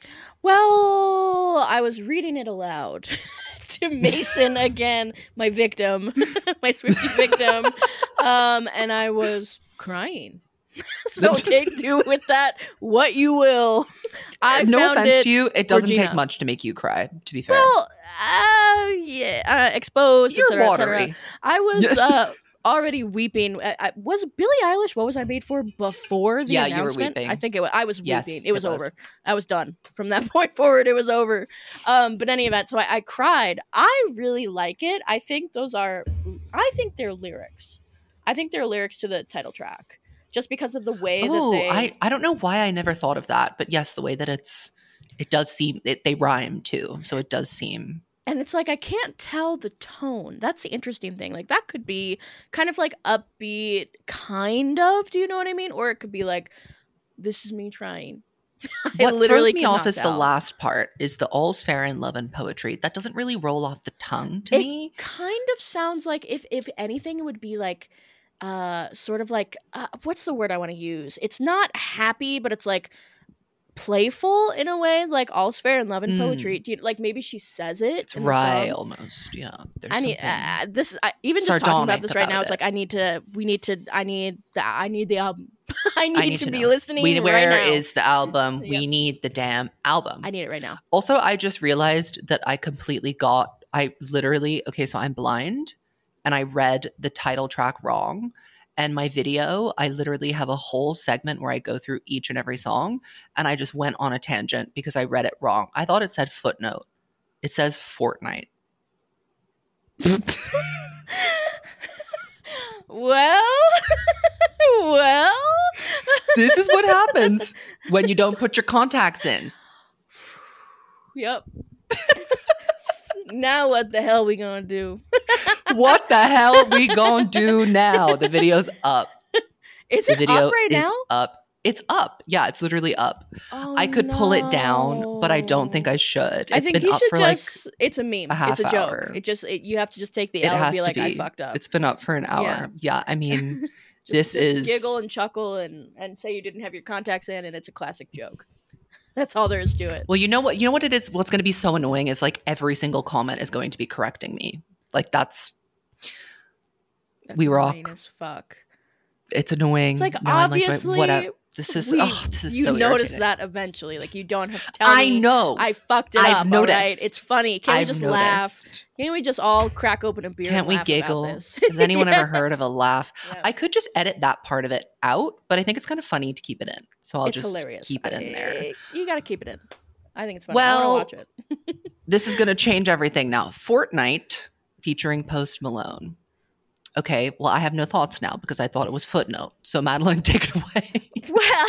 Well, I was reading it aloud to Mason again, my victim, my Swiftie victim, um, and I was crying. So take do with that what you will. I
no
found
offense
it,
to you, it doesn't
Regina.
take much to make you cry, to be fair.
Well, uh, yeah, uh, exposed,
You're
et cetera, et cetera.
watery.
I was uh, already weeping. I, I, was Billie Eilish? What was I made for before the
Yeah, you were
announcement?
weeping.
I think it was. I was
Yes,
weeping. It was
it was.
over. I was done from that point forward. It was over. Um, but any event, so I, I cried. I really like it. I think those are. I think they're lyrics. I think they're lyrics to the title track, just because of the way
Oh,
that they.
I, I don't know why I never thought of that, but yes, the way that it's, it does seem, it, they rhyme too, so it does seem.
And it's like, I can't tell the tone. That's the interesting thing. Like, that could be kind of like upbeat, kind of. Do you know what I mean? Or it could be like, this is me trying. I
What
literally
throws me off
cannot
is the
tell.
last part, is the all's fair in love and poetry. That doesn't really roll off the tongue to
It
me.
kind of sounds like, if if anything, it would be like, uh, sort of like, uh, what's the word I want to use? It's not happy, but it's like playful in a way. Like, all's fair in love and
Mm.
poetry. Do you, like, maybe she says it.
It's
in the
wry
song.
almost, yeah. There's
I need
something.
uh, this. I, even just talking about
sardonic
this right now,
about
it's
it.
like I need to. We need to. I need the. I need the album. I need,
I need
to,
to
be
know.
listening.
We,
right
where
now.
is the album? We
Yep.
need the damn album.
I need it right now.
Also, I just realized that I completely got, I literally, okay, so I'm blind and I read the title track wrong. And my video, I literally have a whole segment where I go through each and every song and I just went on a tangent because I read it wrong. I thought it said footnote. It says Fortnite.
Well, well.
This is what happens when you don't put your contacts in.
Yep. Now what the hell we gonna do?
What the hell are we gonna do now? The video's up.
Is
The
it
video
up right
is
now?
up. It's up. Yeah, it's literally up.
Oh,
I could pull it down, but I don't think
no.
I should. It's
I think
been
you
up
should
for
just. It's a meme.
a half
it's a joke.
hour.
It just. It, you have to just take the
It
L and
has
be
to
like, I
be.
fucked up.
like it's been up for an hour.
Yeah.
Yeah, I mean,
Just,
this
just
is
giggle and chuckle and and say you didn't have your contacts in, and it's a classic joke. That's all there is to it.
well, you know what? You know what it is. What's going to be so annoying is like every single comment is going to be correcting me. Like that's
That's
we
annoying
rock.
as fuck.
It's annoying.
It's like,
Now I'm like,
obviously,
what a- this is
we,
oh, this is
you
so
notice
irritating.
that eventually. Like, you don't have to tell
I
me.
know.
I fucked it
I've
up.
noticed.
All right, it's funny. Can't we
I've
just
noticed.
laugh? Can't we just all crack open a beer?
Can't
and
we
laugh
giggle?
About this?
Has anyone
Yeah.
ever heard of a laugh?
Yeah.
I could just edit that part of it out, but I think it's kind of funny to keep it in. So I'll
It's
just
hilarious.
keep it in there.
I- You got to keep it in. I think it's funny.
Well,
I want to watch it.
This is going to change everything now. Fortnite featuring Post Malone. Okay, well, I have no thoughts now because I thought it was Footnote. So, Madeline, take it away.
Well,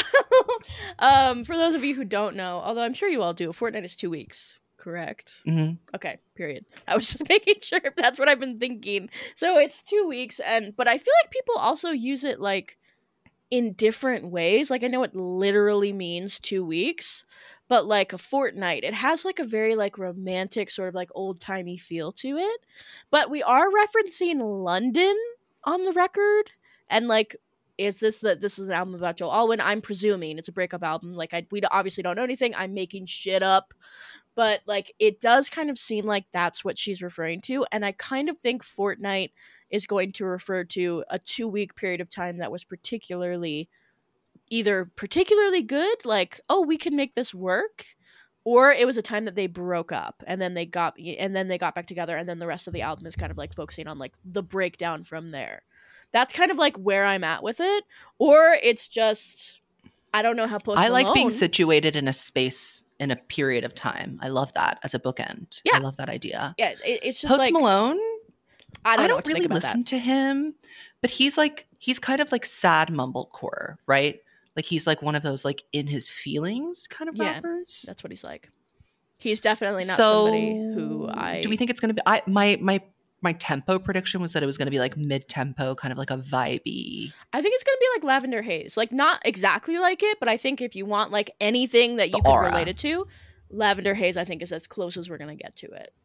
um, for those of you who don't know, although I'm sure you all do, Fortnite is two weeks, correct?
Mm-hmm.
Okay, period. I was just making sure if that's what I've been thinking. So it's two weeks, and but I feel like people also use it like in different ways. Like I know it literally means two weeks, but like a fortnight, it has like a very like romantic sort of like old timey feel to it. But we are referencing London on the record, and like, is this that this is an album about Joel Alwyn? I'm presuming it's a breakup album. Like I we obviously don't know anything. I'm making shit up. But like it does kind of seem like that's what she's referring to, and I kind of think Fortnite is going to refer to a two week period of time that was particularly either particularly good, like oh we can make this work, or it was a time that they broke up and then they got and then they got back together, and then the rest of the album is kind of like focusing on like the breakdown from there. That's kind of like where I'm at with it, or it's just. I don't know how Post
I
Malone.
like being situated in a space in a period of time. I love that as a bookend.
Yeah.
I love that idea.
Yeah, it, it's just
Post
like
Malone,
I don't,
I
know what
don't
to
really
think about
listen
that.
to him, but he's like he's kind of like sad mumblecore, right? Like he's like one of those like in his feelings kind of
Yeah,
rappers.
That's what he's like. He's definitely not
so,
somebody who I.
Do we think it's going to be? I my my my tempo prediction was that it was going to be like mid tempo, kind of like a vibey.
I think it's going to be like Lavender Haze, like not exactly like it, but I think if you want like anything that you
The
can
aura.
relate it to, Lavender Haze, I think is as close as we're going to get to it.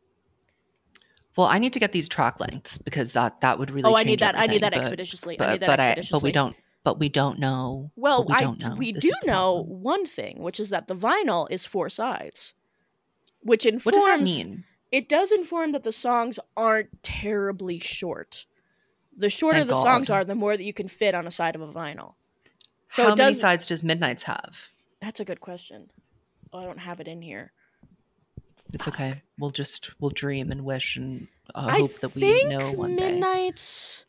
Well, I need to get these track lengths because that that would really.
Oh,
change
I need that. I need that
everything, but-
expeditiously.
But
I need that
but, I,
expeditiously.
but we don't. But we don't know.
Well,
but we
I
don't know.
we
This
do
is the
know
problem.
one thing, which is that the vinyl is four sides, which informs.
What does that mean?
It does inform that the songs aren't terribly short. The shorter
Thank
the
God.
songs are, the more that you can fit on a side of a vinyl. So
How
it
many
does.
sides does Midnight's have?
That's a good question. Oh, I don't have it in here.
It's
Fuck.
okay. We'll just we'll dream and wish and uh,
I
hope that we
think
know one day.
Midnight's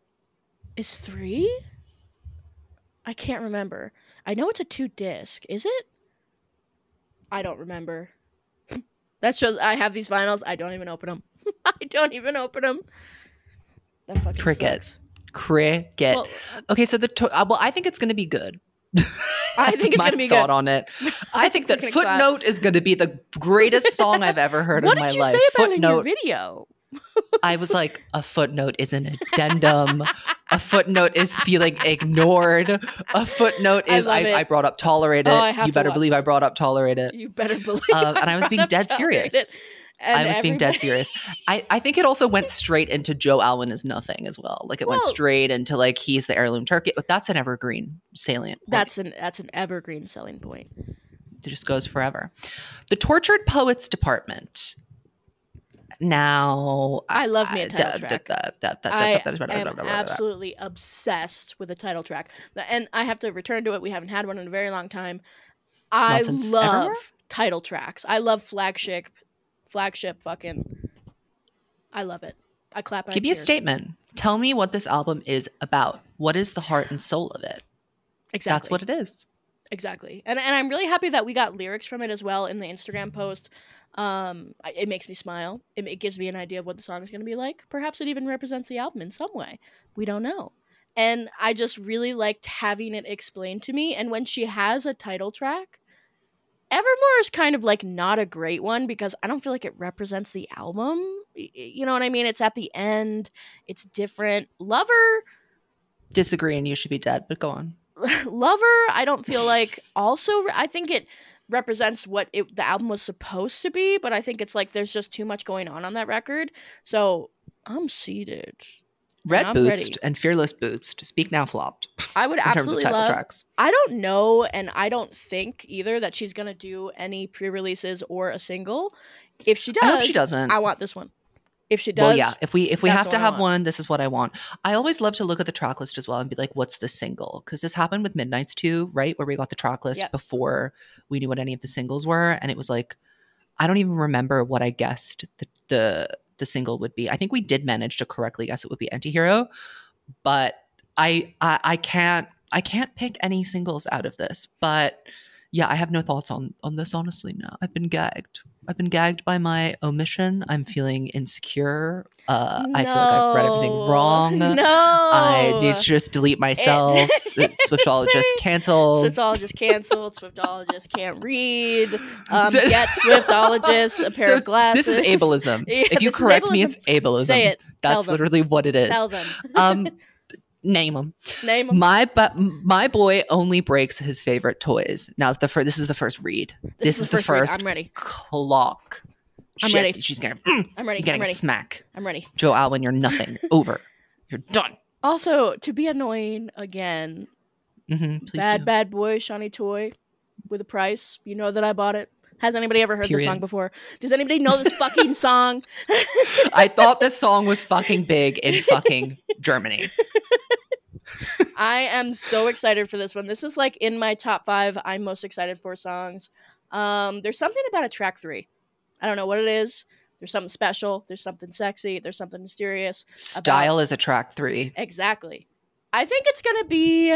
is three. I can't remember. I know it's a two disc. Is it? I don't remember. That shows I have these vinyls. I don't even open them. I don't even open them. That fucking
Cricket.
sucks.
Cricket.
Well,
Okay, so the to- uh, well, I think it's going to be good.
I
That's
think it's
my
gonna be
thought
good.
on it. I think that
We're gonna clap.
Footnote is going to be the greatest song I've ever heard
what
in my
did you
life.
say about it in your
Footnote.
video?
I was like, a footnote is an addendum. A footnote is feeling ignored. A footnote
I
is
love
I,
it.
I brought up tolerate it.
Oh, I have
You
to
better
watch
believe I brought up tolerate it.
You better believe.
Uh, and I was being
brought
dead
up Tolerate
serious.
It. And
I was being dead
everybody-
serious. I, I think it also went straight into Joe Alwyn is nothing as well. Like it went
Well-
straight into like he's the heirloom turkey, but that's an evergreen salient point.
That's an that's an evergreen selling point.
It just goes forever. The Tortured Poets Department. Now
I love me a title track. I am absolutely obsessed with the title track, and I have to return to it. We haven't had one in a very long time. I
Not since
love
Evermore?
title tracks. I love flagship, flagship. Fucking, I love it. I clap. and I
Give me a
cheer.
statement. Tell me what this album is about. What is the heart and soul of it?
Exactly.
That's what it is.
Exactly. And and I'm really happy that we got lyrics from it as well in the Instagram post. Um, I- it makes me smile. It, it gives me an idea of what the song is going to be like. Perhaps it even represents the album in some way. We don't know. And I just really liked having it explained to me. And when she has a title track, Evermore is kind of like not a great one because I don't feel like it represents the album. Y- y- You know what I mean? It's at the end. It's different. Lover,
Disagree and you should be dead, but go on.
Lover, I don't feel like also I think it represents what it, the album was supposed to be, but I think it's like there's just too much going on on that record. So I'm seated.
Red
I'm
Boots
ready.
and Fearless Boots. Speak Now flopped.
I would
in terms of
absolutely
title
love.
tracks.
I don't know, and I don't think either that she's gonna do any pre-releases or a single. If she does,
I hope she doesn't.
I want this one. If she does,
Well, yeah. If we if we
that's
have
the
to
one I
have
want.
one, this is what I want. I always love to look at the track list as well and be like, "What's the single?" Because this happened with Midnight's too, right? Where we got the track list
Yep.
before we knew what any of the singles were, and it was like, I don't even remember what I guessed the the, the single would be. I think we did manage to correctly guess it would be Antihero, but I I, I can't I can't pick any singles out of this. But Yeah, I have no thoughts on on this, honestly. No, I've been gagged. I've been gagged by my omission. I'm feeling insecure. Uh, I feel like I've read everything
No,
wrong. I need to
no.
just delete
It,
myself. Swiftologist
say,
canceled.
Swiftologist canceled. Swiftologist can't read. Um,
So-
get Swiftologist a pair
So
of glasses.
This is ableism.
Yeah,
if you
this is
correct me,
ableism.
it's ableism.
Say it. Tell
That's
them.
literally what it is.
Tell them.
Um, name them.
Name them.
My but my boy only breaks his favorite toys. Now the first, this is the first read. This,
This,
is,
is the
the
first. read.
first
I'm ready.
clock.
I'm
Shit,
ready.
She's gonna. Mm,
I'm ready.
you're getting
I'm
a
ready.
smack.
I'm ready.
Joe Alwyn, you're nothing. Over. You're done.
Also, to be annoying again,
Mm-hmm, please
bad
do.
bad boy shiny toy with a price. You know that I bought it. Has anybody ever heard
Period.
this song before? Does anybody know this fucking song?
I thought this song was fucking big in fucking Germany.
I am so excited for this one. This is like in my top five I'm most excited for songs. Um, there's something about a track three. I don't know what it is. There's something special. There's something sexy. There's something mysterious.
Style is a track three.
Exactly. I think it's gonna be.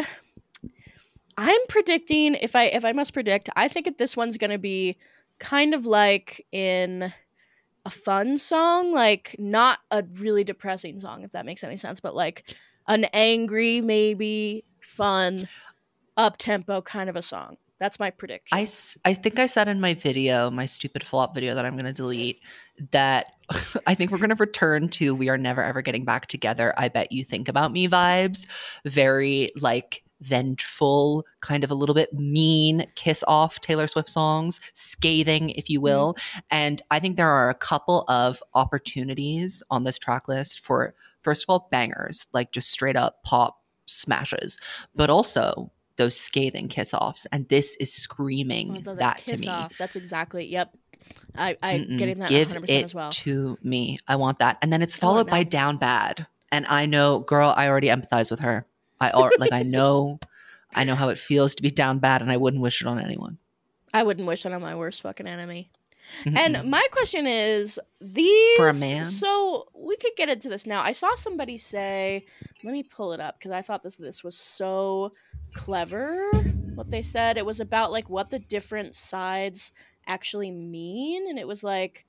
I'm predicting if I if I must predict, I think that this one's gonna be kind of like in a fun song, like not a really depressing song, if that makes any sense, but like an angry, maybe fun, up tempo kind of a song. That's my prediction.
I, s- I think I said in my video, my stupid flop video that I'm going to delete, that I think we're going to return to We Are Never Ever Getting Back Together. I bet you think about me vibes. Very like vengeful, kind of a little bit mean, kiss off Taylor Swift songs, scathing, if you will. Mm-hmm. And I think there are a couple of opportunities on this track list for, first of all, bangers, like just straight up pop smashes, but also those scathing kiss offs. And this is screaming
oh,
that to me.
Off. That's exactly, yep. I, I getting that
Give
one hundred percent
it
as well.
to me. I want that. And then it's followed by Down Bad. And I know, girl, I already empathize with her. I like I know I know how it feels to be down bad, and I wouldn't wish it on anyone.
I wouldn't wish it on my worst fucking enemy.
Mm-hmm.
And my question is, these
for a man.
So we could get into this now. I saw somebody say, let me pull it up because I thought this this was so clever. What they said, it was about like what the different sides actually mean, and it was like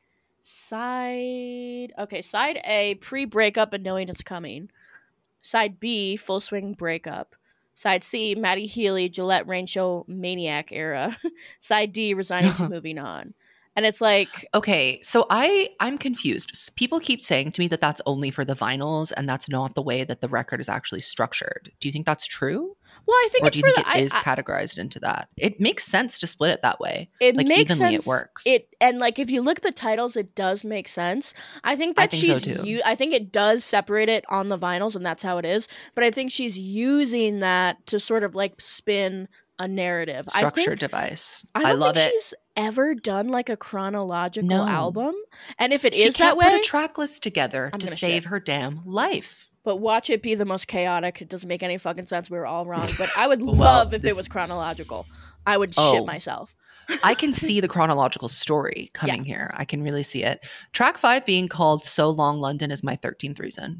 side. Okay, side A, pre-breakup and knowing it's coming. Side B, full swing breakup. Side C, Maddie Healy, Gillette Rain Show Maniac era. Side D, resigning to moving on. And it's like,
okay, so I I'm confused. People keep saying to me that that's only for the vinyls, and that's not the way that the record is actually structured. Do you think that's true?
Well, I think
or
it's
do you
for
think
the,
it is
I,
categorized into that? It makes sense to split it that way.
It
like,
makes
evenly
sense.
It works.
It and like if you look at the titles, it does make sense. I think that
I think
she's.
so too.
U- I think it does separate it on the vinyls, and that's how it is. But I think she's using that to sort of like spin a narrative.
Structure
I think,
device.
I, don't
I love
think
it.
She's ever done like a chronological
No.
album, and if it
she
is
can't
that way,
put a track list together
I'm
to
gonna
save
shit.
her damn life.
But watch it be the most chaotic. It doesn't make any fucking sense. We were all wrong. But I would
well,
love if
this...
it was chronological. I would
oh.
shit myself.
I can see the chronological story coming yeah. here. I can really see it. Track five being called So Long London is my thirteenth reason.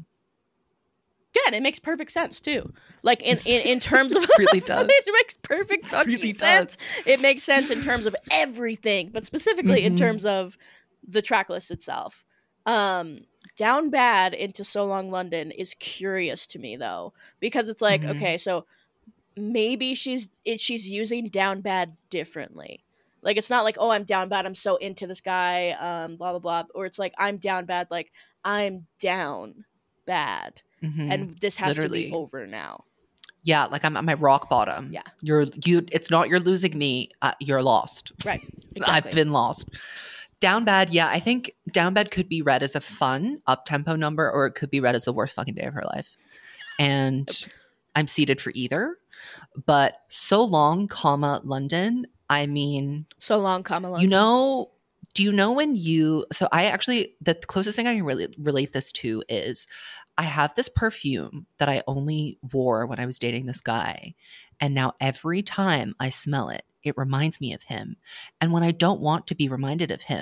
Yeah, and it makes perfect sense too. Like in, in, in terms of
it really does.
It makes perfect fucking
it really
sense.
Does.
It makes sense in terms of everything, but specifically mm-hmm. in terms of the track list itself. Um Down Bad into So Long London is curious to me though, because it's like, mm-hmm. okay, so maybe she's it, she's using Down Bad differently. Like it's not like, oh, I'm down bad, I'm so into this guy, um, blah blah blah, or it's like I'm down bad, like I'm down bad, mm-hmm. and this has Literally. to be over now.
Yeah, like I'm at my rock bottom.
Yeah,
you're you. It's not you're losing me. Uh, you're lost.
Right. Exactly.
I've been lost. Down Bad, yeah, I think Down Bad could be read as a fun up-tempo number, or it could be read as the worst fucking day of her life. And I'm seated for either. But So Long, comma, London, I mean...
So Long, comma, London.
You know, do you know when you... So I actually, the closest thing I can really relate this to is I have this perfume that I only wore when I was dating this guy. And now every time I smell it, it reminds me of him. And when I don't want to be reminded of him,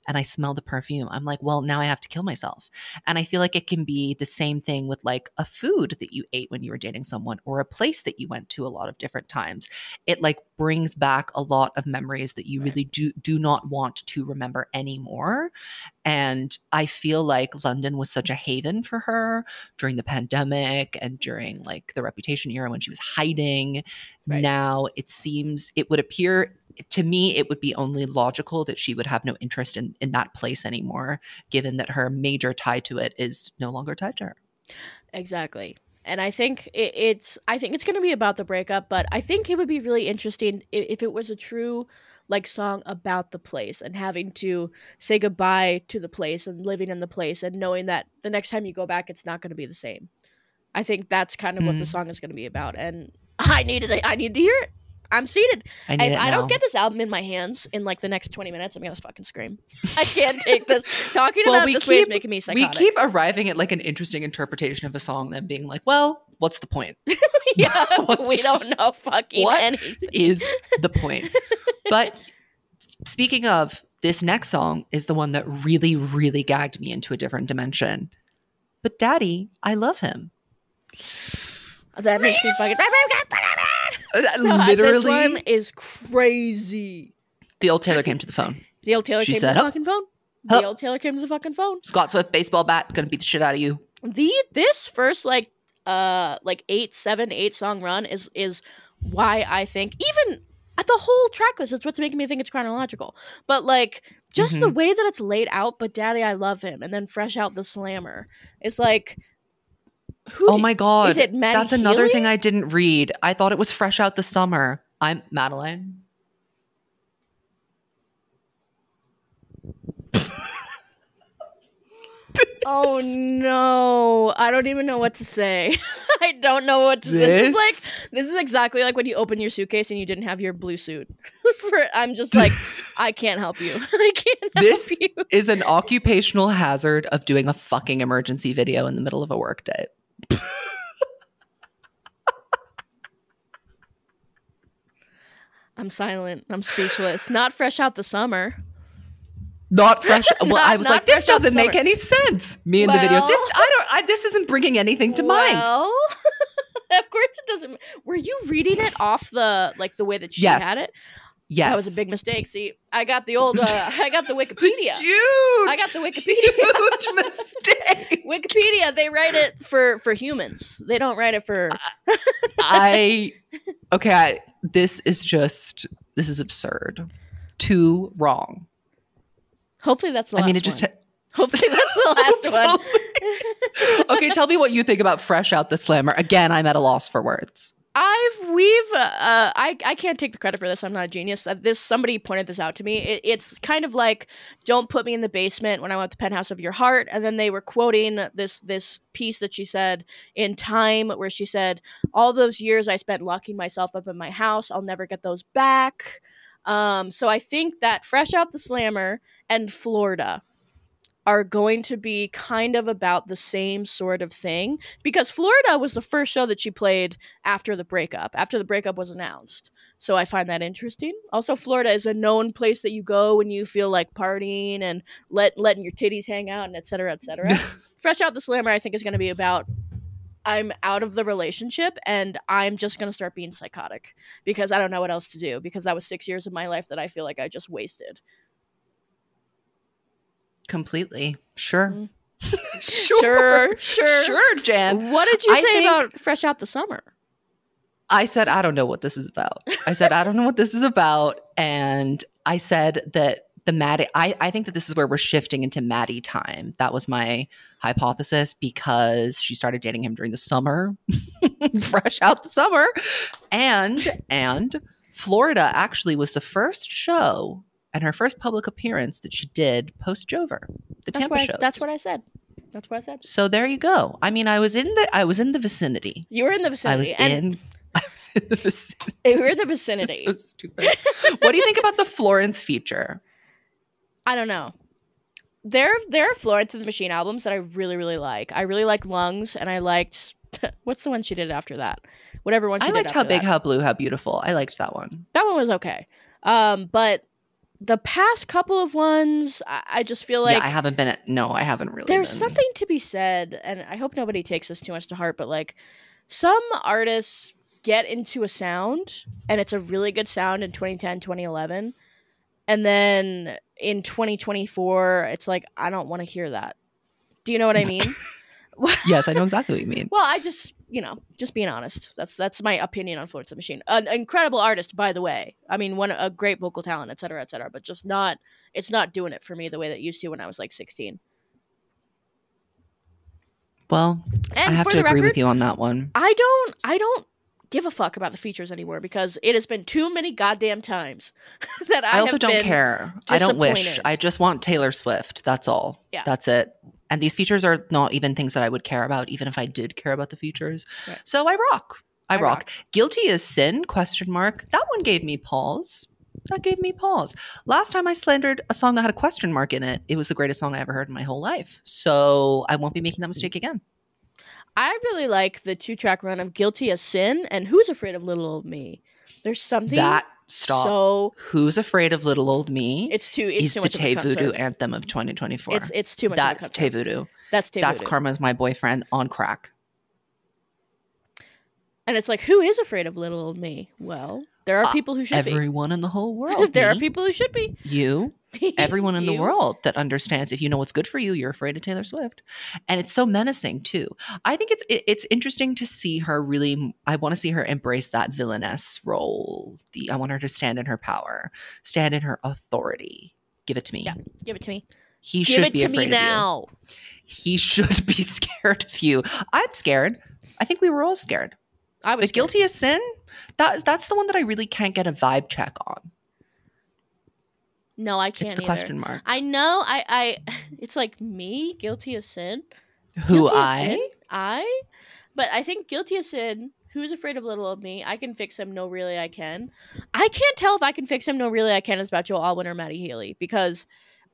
and I smell the perfume, I'm like, well, now I have to kill myself. And I feel like it can be the same thing with like a food that you ate when you were dating someone, or a place that you went to a lot of different times. It like brings back a lot of memories that you really do do not want to remember anymore. And I feel like London was such a haven for her during the pandemic and during like the Reputation era when she was hiding. Right. Now it seems, it would appear to me, it would be only logical that she would have no interest in, in that place anymore, given that her major tie to it is no longer tied to her.
Exactly. And I think it, it's, I think it's going to be about the breakup, but I think it would be really interesting if, if it was a true like song about the place and having to say goodbye to the place and living in the place and knowing that the next time you go back, it's not going to be the same. I think that's kind of mm. what the song is going to be about. And I needed it. I need to hear it. I'm seated.
I
if I don't get this album in my hands in like the next twenty minutes, I'm gonna fucking scream. I can't take this. Talking well, about it this keep, way is making me psychotic.
We keep arriving at like an interesting interpretation of a song, then being like, well, what's the point?
Yeah, we don't know fucking
what
anything.
Is the point? But speaking of, this next song is the one that really, really gagged me into a different dimension. But Daddy, I love him.
That makes me fucking...
Literally,
this one is crazy.
The old Taylor came to the phone.
The old Taylor
she
came
said,
to the
oh,
fucking phone.
oh.
The old Taylor came to the fucking phone.
Scott Swift, baseball bat, gonna beat the shit out of you.
The this first like uh like eight, seven, eight song run is is why I think even at the whole track list, it's what's making me think it's chronological. But like just mm-hmm. the way that it's laid out. But Daddy, I love him, and then Fresh Out the Slammer. It's like. Who
oh my god!
Is it Maddie
That's another
Healy?
thing I didn't read. I thought it was Fresh Out the Summer. I'm Madeline.
Oh no! I don't even know what to say. I don't know what to. This? this is like this is exactly like when you open your suitcase and you didn't have your blue suit. For I'm just like I can't help you. I can't help
this
you.
This is an occupational hazard of doing a fucking emergency video in the middle of a workday.
I'm silent. I'm speechless. Not Fresh Out the Summer.
Not fresh. Well,
not,
I was like, this doesn't make
summer.
any sense. Me in well, the video. This I don't. I, this isn't bringing anything to
well,
mind.
Of course it doesn't. Were you reading it off the like the way that she
yes.
had it?
Yes.
That was a big mistake. See, I got the old. Uh, I got the Wikipedia.
Huge.
I got the Wikipedia.
Huge mistake.
Wikipedia. They write it for for humans. They don't write it for.
I. Okay. I, this is just. This is absurd. Too wrong.
Hopefully that's the last
I mean, it
one.
just. Ha-
Hopefully that's the last one.
Okay, tell me what you think about Fresh Out the Slammer. Again, I'm at a loss for words.
I've we've uh, I I can't take the credit for this. I'm not a genius. Uh, this somebody pointed this out to me. It, it's kind of like "Don't put me in the basement when I want the penthouse of your heart." And then they were quoting this this piece that she said in Time, where she said, "All those years I spent locking myself up in my house, I'll never get those back." Um, so I think that Fresh Out the Slammer and Florida are going to be kind of about the same sort of thing, because Florida was the first show that she played after the breakup, after the breakup was announced. So I find that interesting. Also, Florida is a known place that you go when you feel like partying and let letting your titties hang out and et cetera, et cetera. Fresh Out the Slammer, I think, is going to be about I'm out of the relationship and I'm just going to start being psychotic because I don't know what else to do, because that was six years of my life that I feel like I just wasted.
Completely. Sure.
Mm.
sure.
Sure. Sure.
Sure, Jan.
What did you
I
say
think,
about Fresh Out the Summer?
I said, I don't know what this is about. I said, I don't know what this is about. And I said that the Maddie, I, I think that this is where we're shifting into Maddie time. That was my hypothesis, because she started dating him during the summer, Fresh Out the Summer. And, and Florida actually was the first show and her first public appearance that she did post Jover, the
that's
Tampa
what I,
shows.
That's what I said. That's what I said.
So there you go. I mean, I was in the I was in the vicinity.
You were in the vicinity.
I was in. I was in the vicinity.
You were in the vicinity.
This is so stupid. What do you think about the Florence feature?
I don't know. There, there are Florence and the Machine albums that I really, really like. I really like Lungs, and I liked what's the one she did after that? Whatever one she
I
did
liked
after
How Big,
that.
How Blue, How Beautiful. I liked that one.
That one was okay. Um, but the past couple of ones, I, I just feel like
yeah, I haven't been. At, no, I haven't really.
There's
been.
something to be said, and I hope nobody takes this too much to heart, but like some artists get into a sound and it's a really good sound in twenty ten, twenty eleven, and then in twenty twenty-four it's like, I don't want to hear that. Do you know what I mean?
Yes, I know exactly what you mean.
Well, I just, you know, just being honest. That's that's my opinion on Florence and the Machine. An incredible artist, by the way. I mean, one a great vocal talent, et cetera, et cetera. But just not, it's not doing it for me the way that it used to when I was like sixteen.
Well,
and
I have to agree record, with you on that one.
I don't, I don't give a fuck about the features anymore because it has been too many goddamn times that I.
I also
have
don't
been
care. I don't wish. I just want Taylor Swift. That's all.
Yeah,
that's it. And these features are not even things that I would care about, even if I did care about the features. Right. So I rock. I, I rock. rock. Guilty as Sin, question mark. That one gave me pause. That gave me pause. Last time I slandered a song that had a question mark in it, it was the greatest song I ever heard in my whole life. So I won't be making that mistake again.
I really like the two-track run of Guilty as Sin and Who's Afraid of Little Old Me. There's something
that stop.
So
Who's Afraid of Little Old Me?
It's too. It's
is
too
the
much
Tay
of a
Voodoo anthem of twenty twenty-four.
It's it's too much.
That's
of a
Tay Voodoo.
That's Tay
That's
Voodoo.
Karma's My Boyfriend on crack.
And it's like, who is afraid of little old me? Well, there are
uh,
people who should
everyone
be.
Everyone in the whole world.
There
me.
are people who should be.
You. Everyone in
you.
the world that understands if you know what's good for you, you're afraid of Taylor Swift. And it's so menacing too. I think it's it, it's interesting to see her really, I want to see her embrace that villainess role. The I want her to stand in her power, stand in her authority. Give it to me.
Yeah, give it to me.
He
give
should
it
be
to
afraid
me now.
of you. He should be scared of you. I'm scared. I think we were all scared.
I was
but Guilty as Sin, that, that's the one that I really can't get a vibe check on.
No, I can't.
It's the
either.
question mark.
I know. I. I. It's like me, Guilty as Sin.
Who
guilty
I?
Sin? I. But I think Guilty as Sin. Who's afraid of little old me? I can fix him. No, really, I can. I can't tell if I can fix him. No, really, I can. Is about Joe Alwyn or Maddie Healy because.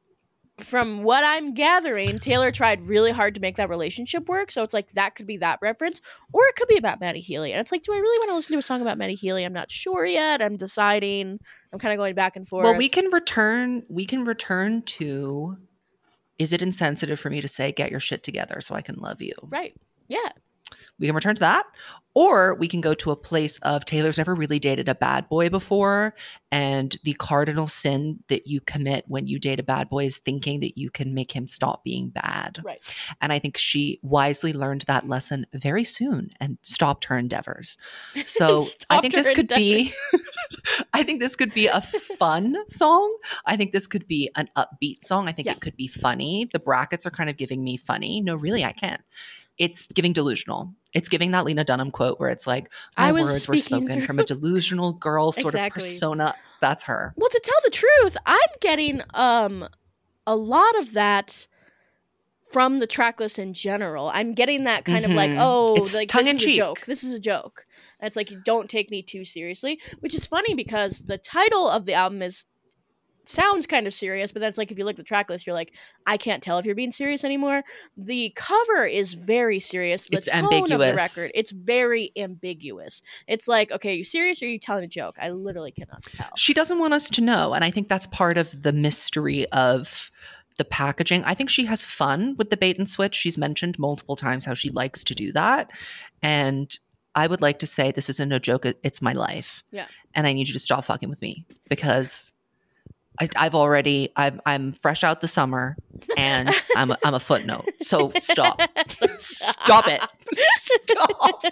From what I'm gathering, Taylor tried really hard to make that relationship work. So it's like that could be that reference, or it could be about Maddie Healy. And it's like, do I really want to listen to a song about Maddie Healy? I'm not sure yet. I'm deciding. I'm kind of going back and forth.
Well, we can return. We can return to. Is it insensitive for me to say, "Get your shit together, so I can love you"?
Right. Yeah.
We can return to that, or we can go to a place of Taylor's never really dated a bad boy before, and the cardinal sin that you commit when you date a bad boy is thinking that you can make him stop being bad.
Right.
And I think she wisely learned that lesson very soon and stopped her endeavors. So I think this could endeavors. be, I think this could be a fun song. I think this could be an upbeat song. I think yeah. it could be funny. The brackets are kind of giving me funny. No, really, I can't. It's giving delusional. It's giving that Lena Dunham quote where it's like, my words were spoken through. from a delusional girl sort exactly. of persona. That's her.
Well, to tell the truth, I'm getting um, a lot of that from the track list in general. I'm getting that kind mm-hmm. of like, oh,
it's
like
tongue
this
in
is
cheek.
a joke. This is a joke. And it's like, you don't take me too seriously, which is funny because the title of the album is sounds kind of serious, but then it's like if you look at the track list, you're like, I can't tell if you're being serious anymore. The cover is very serious. The
it's
tone
ambiguous.
Of the record, it's very ambiguous. It's like, okay, are you serious or are you telling a joke? I literally cannot tell.
She doesn't want us to know, and I think that's part of the mystery of the packaging. I think she has fun with the bait and switch. She's mentioned multiple times how she likes to do that, and I would like to say this isn't a joke. It's my life.
Yeah,
and I need you to stop fucking with me because I, I've already, I've, I'm fresh out the summer and I'm a, I'm a footnote. So stop. Stop it. Stop.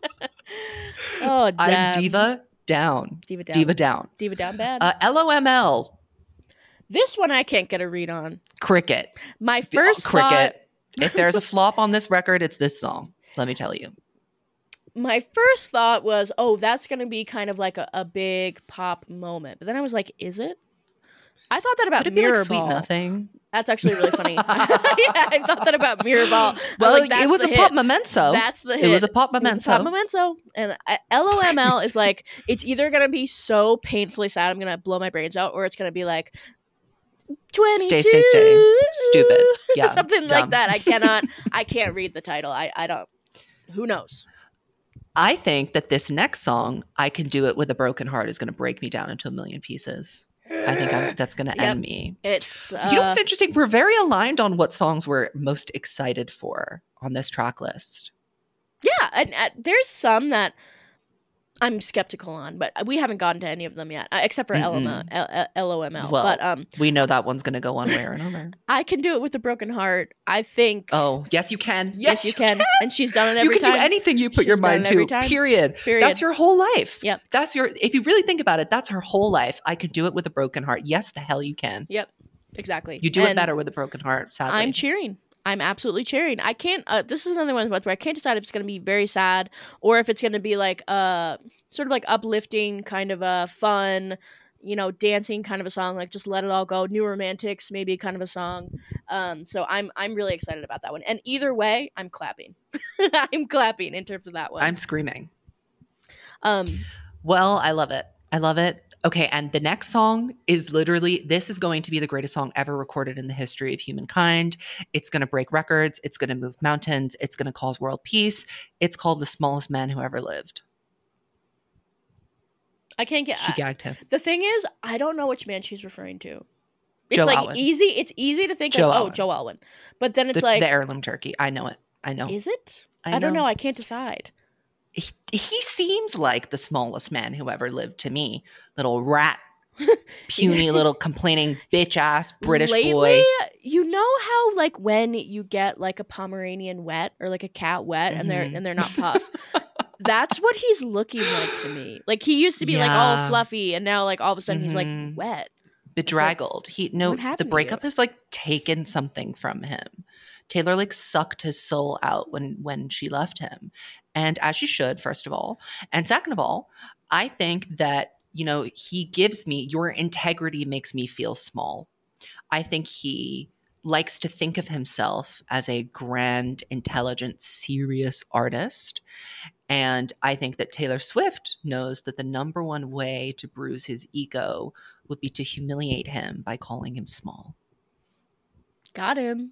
Oh, damn.
I'm diva down.
Diva down.
Diva down.
Diva down bad.
Uh, L O M L.
This one I can't get a read on.
Cricket.
My first
oh, Cricket.
thought...
If there's a flop on this record, it's this song. Let me tell you.
My first thought was, oh, that's going to be kind of like a, a big pop moment. But then I was like, is it? I thought that about
Could it be
Mirrorball.
Like Sweet Nothing.
That's actually really funny. yeah, I thought that about Mirrorball.
Well,
like,
it was a
hit.
pop memento.
That's the hit.
It was a pop memento.
It was a pop memento. And I, L O M L is like, it's either going to be so painfully sad, I'm going to blow my brains out, or it's going to be like, twenty-two.
Stay, stay, stay. Stupid. Yeah.
Something
dumb.
like that. I cannot, I can't read the title. I, I don't, who knows?
I think that this next song, I Can Do It With a Broken Heart, is going to break me down into a million pieces. I think I'm, that's going to
Yep.
end me.
It's uh,
You know what's interesting? We're very aligned on what songs we're most excited for on this track list.
yeah, and uh, there's some that I'm skeptical on, but we haven't gotten to any of them yet, uh, except for L M L, L- L O M L.
Well,
but um,
we know that one's going to go one way or another.
I can do it with a broken heart. I think.
Oh, yes, you can.
Yes, you can. And she's done it
You
every
can
time.
do anything you put your
She's done
mind
it every
to.
time.
Period.
Period.
That's your whole life.
Yep.
That's your. If you really think about it, that's her whole life. I can do it with a broken heart. Yes, the hell you can.
Yep. Exactly.
You do it
And
better with a broken heart. Sadly,
I'm cheering. I'm absolutely cheering. I can't. Uh, this is another one where I can't decide if it's going to be very sad or if it's going to be like uh sort of like uplifting, kind of a fun, you know, dancing kind of a song. Like just let it all go. New Romantics, maybe kind of a song. Um, so I'm I'm really excited about that one. And either way, I'm clapping. I'm clapping in terms of that one.
I'm screaming.
Um.
Well, I love it. I love it. Okay, and the next song is literally, this is going to be the greatest song ever recorded in the history of humankind. It's going to break records. It's going to move mountains. It's going to cause world peace. It's called The Smallest Man Who Ever Lived.
I can't get.
She
I,
gagged him.
the thing is, I don't know which man she's referring to. It's
Joe
like
Alwyn.
easy. It's easy to think
Joe
like, oh,
Alwyn.
Joe Alwyn, but then it's
The,
like,
the heirloom turkey. I know it. I know.
is it?
I
I, don't
know.
know. I can't decide.
He, he seems like the smallest man who ever lived to me. Little rat, puny little complaining bitch ass British
Lately,
boy.
you know how like when you get like a Pomeranian wet or like a cat wet and they're
Mhm.
and they're not puff. That's what he's looking like to me. Like he used to be like all
Yeah.
fluffy and now like all of a sudden he's like
Mhm.
wet.
Bedraggled. he no
what happened
the
to
breakup
you?
has like taken something from him. Taylor like sucked his soul out when when she left him. And as she should, first of all. And second of all, I think that, you know, he gives me, your integrity makes me feel small. I think he likes to think of himself as a grand, intelligent, serious artist. And I think that Taylor Swift knows that the number one way to bruise his ego would be to humiliate him by calling him small.
Got him.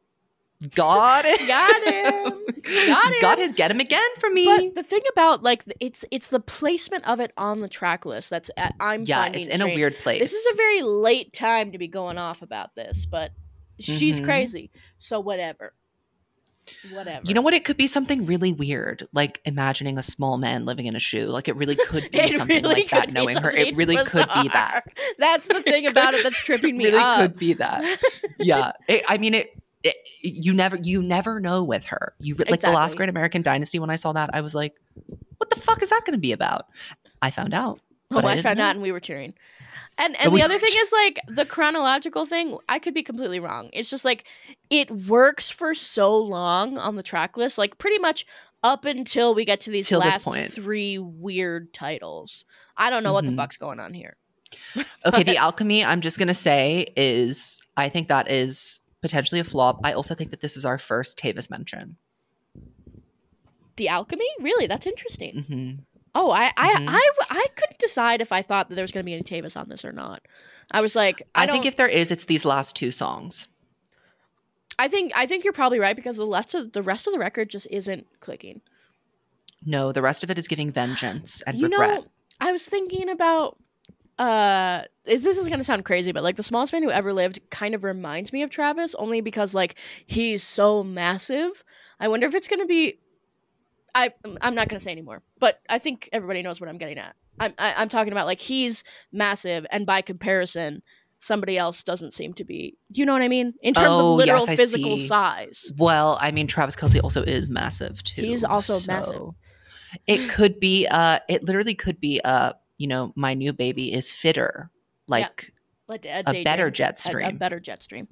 Got it.
Got him. Got him.
Got his get him again for me.
But the thing about like th- it's it's the placement of it on the track list that's uh, I'm
yeah,
finding
it's in a
strange.
weird place.
This is a very late time to be going off about this, but she's
Mhm.
crazy. So whatever. Whatever.
You know what? It could be something really weird, like imagining a small man living in a shoe. Like it really could be
It
something
really
like that.
could be
Knowing her, it
something
really could be
bizarre.
that.
That's the thing about it that's tripping me
really
up.
could be that. Yeah, It- I mean it, it. You never, you never know with her. You like the last
Exactly.
Great American Dynasty. When I saw that, I was like, "What the fuck is that going to be about?" I found out.
Oh,
but
I,
didn't
found
know.
out and we were cheering. And
But
and
we
the other
were
thing is like the chronological thing, I could be completely wrong. It's just like it works for so long on the track list, like pretty much up until we get to these
Till this
last
point.
three weird titles. I don't know what the
Mhm.
fuck's going on here.
Okay, The Alchemy, I'm just going to say is, I think that is potentially a flop. I also think that this is our first Tavis mention.
The Alchemy? Really? That's interesting.
hmm
Oh, I I,
Mhm.
I, I couldn't decide if I thought that there was going to be any Tavis on this or not. I was like, I,
I,
don't,
think if there is, it's these last two songs.
I think I think you're probably right because the rest of the rest of the record just isn't clicking.
No, the rest of it is giving vengeance and
You
regret.
know, I was thinking about uh is this is gonna sound crazy, but like the smallest man who ever lived kind of reminds me of Travis only because like he's so massive. I wonder if it's gonna be I I'm not gonna say anymore, but I think everybody knows what I'm getting at. I'm I, I'm talking about like he's massive, and by comparison, somebody else doesn't seem to be. Do you know what I mean? In terms
Oh,
of literal
yes, I
physical
see.
size.
Well, I mean, Travis Kelce also is massive too.
He's also
so
massive.
It could be, uh, it literally could be, uh, you know, my new baby is fitter, like
Like a,
a better
daydream.
jet
A- a
stream.
better jet stream.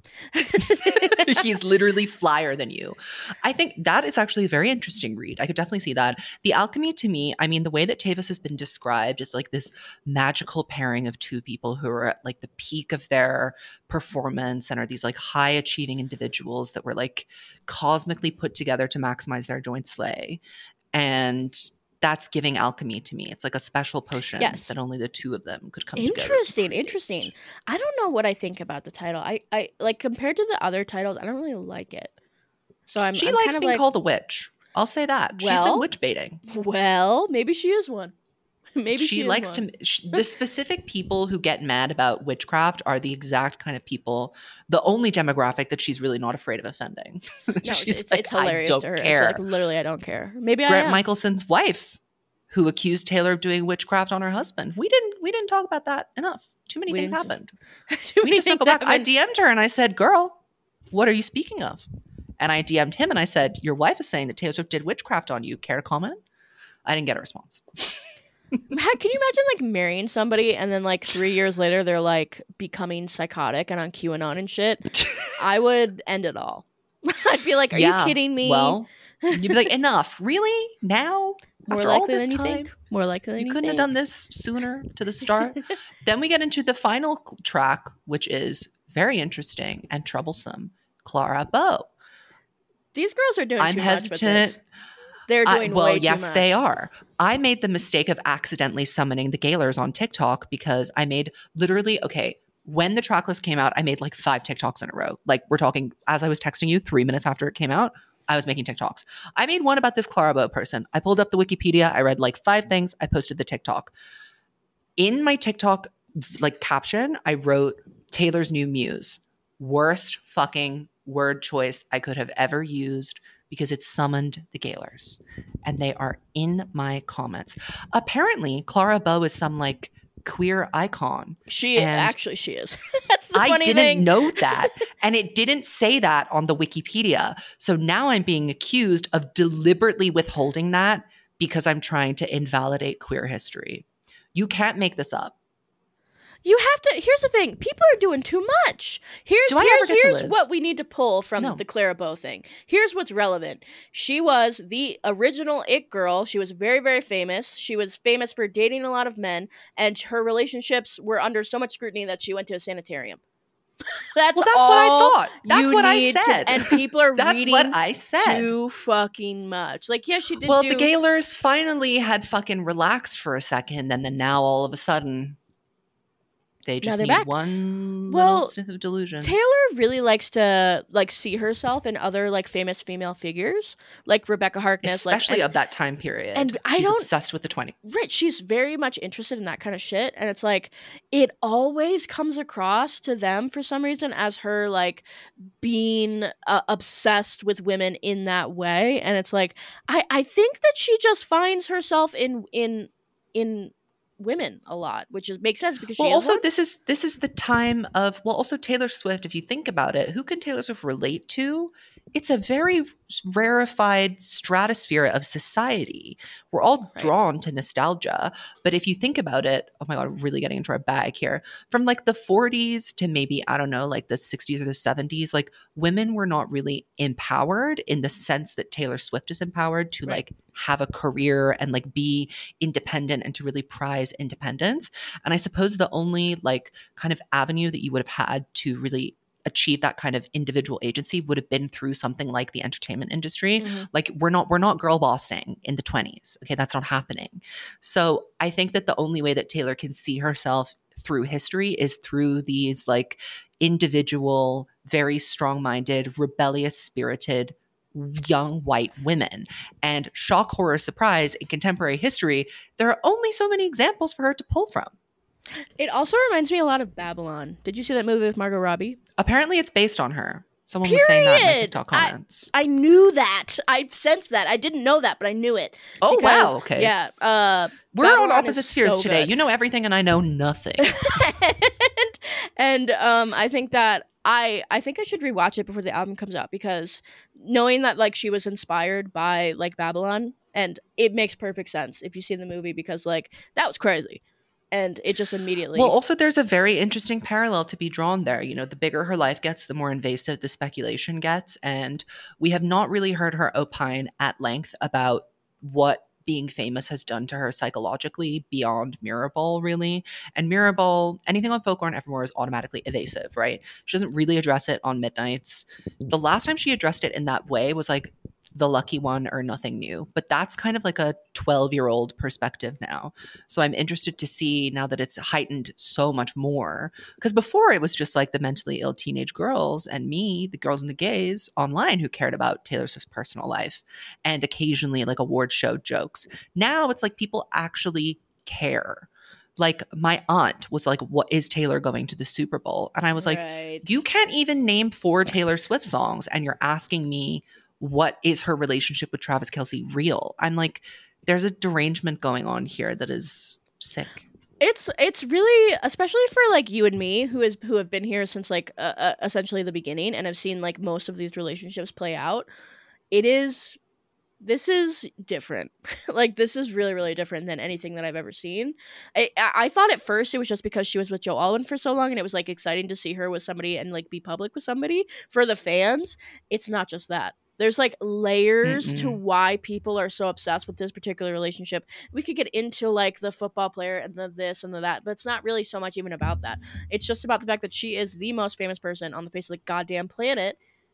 He's literally flyer than you. I think that is actually a very interesting read. I could definitely see that. The Alchemy to me, I mean, the way that Tavis has been described is like this magical pairing of two people who are at like the peak of their performance and are these like high achieving individuals that were like cosmically put together to maximize their joint slay. And that's giving alchemy to me. It's like a special potion
Yes.
that only the two of them could come together.
Interesting, interesting. I don't know what I think about the title. I, I like compared to the other titles, I don't really like it. So I'm,
She
I'm
likes
kind of
being
like,
called a witch. I'll say that. She's
Well-
been witch baiting.
well, maybe she is one. Maybe
she
she
likes
one.
to sh- the specific people who get mad about witchcraft are the exact kind of people, the only demographic that she's really not afraid of offending.
No,
she's
it's
like,
it's hilarious
I don't
to her.
care.
It's like literally, I don't care. Maybe
Grant
I am.
Michelson's wife, who accused Taylor of doing witchcraft on her husband. We didn't we didn't talk about that enough. Too many
We
things
didn't-
happened.
Too
We
many
just circle
things
back. I
happened.
D M'd her and I said, "Girl, what are you speaking of?" And I D M'd him and I said, "Your wife is saying that Taylor Swift did witchcraft on you. Care to comment?" I didn't get a response.
Man, can you imagine like marrying somebody and then like three years later they're like becoming psychotic and on QAnon and shit? I would end it all. I'd be like, "Are
Yeah,
you kidding me?"
Well, you'd be like, "Enough, really? Now?
More
After all
likely
this
than you
time?
think. More likely than
You
you,
couldn't have
think.
done this sooner to the start." Then we get into the final cl- track, which is very interesting and troublesome. Clara Bow.
These girls are doing
I'm
too much with this.
hesitant.
They're
I-
doing
well,
way
yes,
too much.
they are. I made the mistake of accidentally summoning the Gaylors on TikTok because I made literally, okay, when the track list came out, I made like five TikToks in a row. Like we're talking, as I was texting you three minutes after it came out, I was making TikToks. I made one about this Clara Bow person. I pulled up the Wikipedia. I read like five things. I posted the TikTok. In my TikTok like caption, I wrote Taylor's new muse. Worst fucking word choice I could have ever used because it summoned the Gaylors. And they are in my comments. Apparently, Clara Bow is some like queer icon.
She
And
actually she is. That's the
I
funny
didn't
thing.
know that. And it didn't say that on the Wikipedia. So now I'm being accused of deliberately withholding that because I'm trying to invalidate queer history. You can't make this up.
You have to. Here's the thing: people are doing too much. Here's
Do I ever
here's
get to
here's
live?
what we need to pull from
No.
the Clara Bow thing. Here's what's relevant. She was the original it girl. She was very very famous. She was famous for dating a lot of men, and her relationships were under so much scrutiny that she went to a sanitarium. That's
Well, that's what I
all
thought. That's
you
what I
need to-
said.
and people are
That's
reading
what I said.
too fucking much. Like, yeah, she did.
Well,
do,
the Gaylors finally had fucking relaxed for a second, and then now all of a sudden, they just
they're
need
back.
one
Well,
little sniff of delusion.
Taylor really likes to like see herself in other like famous female figures, like Rebecca Harkness,
Especially
like, and,
of that time period.
and I
She's
don't-
obsessed with the twenties.
Rich. She's very much interested in that kind of shit, and it's like it always comes across to them for some reason as her like being uh, obsessed with women in that way, and it's like I I think that she just finds herself in in in women a lot, which is makes sense because she
Well,
is
also
one.
this is this is the time of well, also Taylor Swift. If you think about it, who can Taylor Swift relate to? It's a very rarefied stratosphere of society. We're all
Right.
drawn to nostalgia, but if you think about it, oh my god, I'm really getting into our bag here. From like the forties to maybe I don't know, like the sixties or the seventies, like women were not really empowered in the sense that Taylor Swift is empowered to
Right.
like have a career and like be independent and to really prize independence. And I suppose the only like kind of avenue that you would have had to really achieve that kind of individual agency would have been through something like the entertainment industry.
Mhm.
Like we're not we're not girl bossing in the twenties. Okay, that's not happening. So I think that the only way that Taylor can see herself through history is through these like individual, very strong-minded, rebellious spirited young white women. And shock, horror, surprise in contemporary history, there are only so many examples for her to pull from.
It also reminds me a lot of Babylon. Did you see that movie with Margot Robbie?
Apparently it's based on her. Someone was saying that in my
Period.
TikTok
I-
comments.
I knew that. I sensed that. I didn't know that, but I knew it.
oh
Because-
wow, okay.
Yeah. Uh,
We're on
Babylon
opposite
is
spheres
so
today.
good.
You know everything and I know nothing.
and and um, I think that I I think I should rewatch it before the album comes out because knowing that like she was inspired by like Babylon, and it makes perfect sense if you see the movie because like that was crazy, and it just immediately
Well, also there's a very interesting parallel to be drawn there. You know, the bigger her life gets, the more invasive the speculation gets. And we have not really heard her opine at length about what being famous has done to her psychologically beyond Mirrorball, really. And Mirrorball, anything on Folklore and Evermore is automatically evasive, right? She doesn't really address it on Midnights. The last time she addressed it in that way was like The Lucky One or Nothing New. But that's kind of like a twelve-year-old perspective now. So I'm interested to see now that it's heightened so much more. Because before it was just like the mentally ill teenage girls and me, the girls and the gays online who cared about Taylor Swift's personal life and occasionally like award show jokes. Now it's like people actually care. Like my aunt was like, what is Taylor going to the Super Bowl? And I was
Right.
like, you can't even name four Taylor Swift songs. And you're asking me, what is her relationship with Travis Kelce real? I'm like, there's a derangement going on here that is sick.
It's it's really, especially for like you and me, who is who have been here since like uh, uh, essentially the beginning and have seen like most of these relationships play out. It is this is different. Like this is really really different than anything that I've ever seen. I I I thought at first it was just because she was with Joe Alwyn for so long, and it was like exciting to see her with somebody and like be public with somebody. For the fans, it's not just that. There's like layers to
Mm-mm.
why people are so obsessed with this particular relationship. We could get into like the football player and the this and the that, but it's not really so much even about that. It's just about the fact that she is the most famous person on the face of the goddamn planet,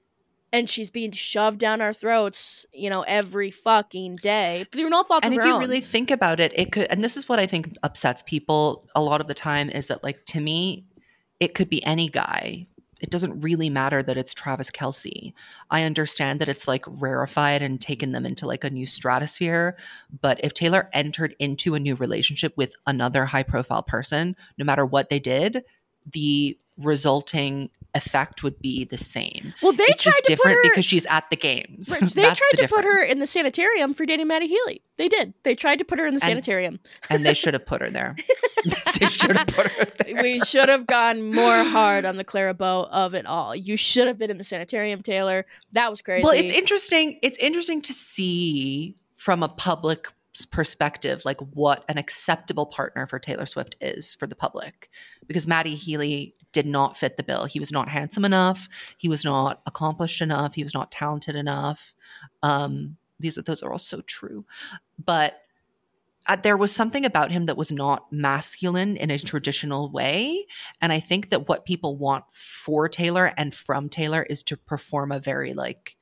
and she's being shoved down our throats, you know, every fucking day through no fault
And
of
if
her
you
own.
really think about it, it could, and this is what I think upsets people a lot of the time, is that like, to me, it could be any guy. It doesn't really matter that it's Travis Kelce. I understand that it's like rarefied and taken them into like a new stratosphere. But if Taylor entered into a new relationship with another high profile person, no matter what they did, the resulting effect would be the same.
Well, they
It's
tried
just
to put
different
her.
because she's at the games.
They
That's
tried
the
to put her
difference.
in the sanitarium for dating Maddie Healy. They did. They tried to put her in the
And-
sanitarium.
And they should have put her there. They should have put her there.
We should have gone more hard on the Clara Bow of it all. You should have been in the sanitarium, Taylor. That was crazy.
Well, it's interesting. It's interesting to see from a public perspective, like what an acceptable partner for Taylor Swift is for the public, because Maddie Healy did not fit the bill. He was not handsome enough. He was not accomplished enough. He was not talented enough. Um, these are, those are all so true. But uh, there was something about him that was not masculine in a traditional way. And I think that what people want for Taylor and from Taylor is to perform a very like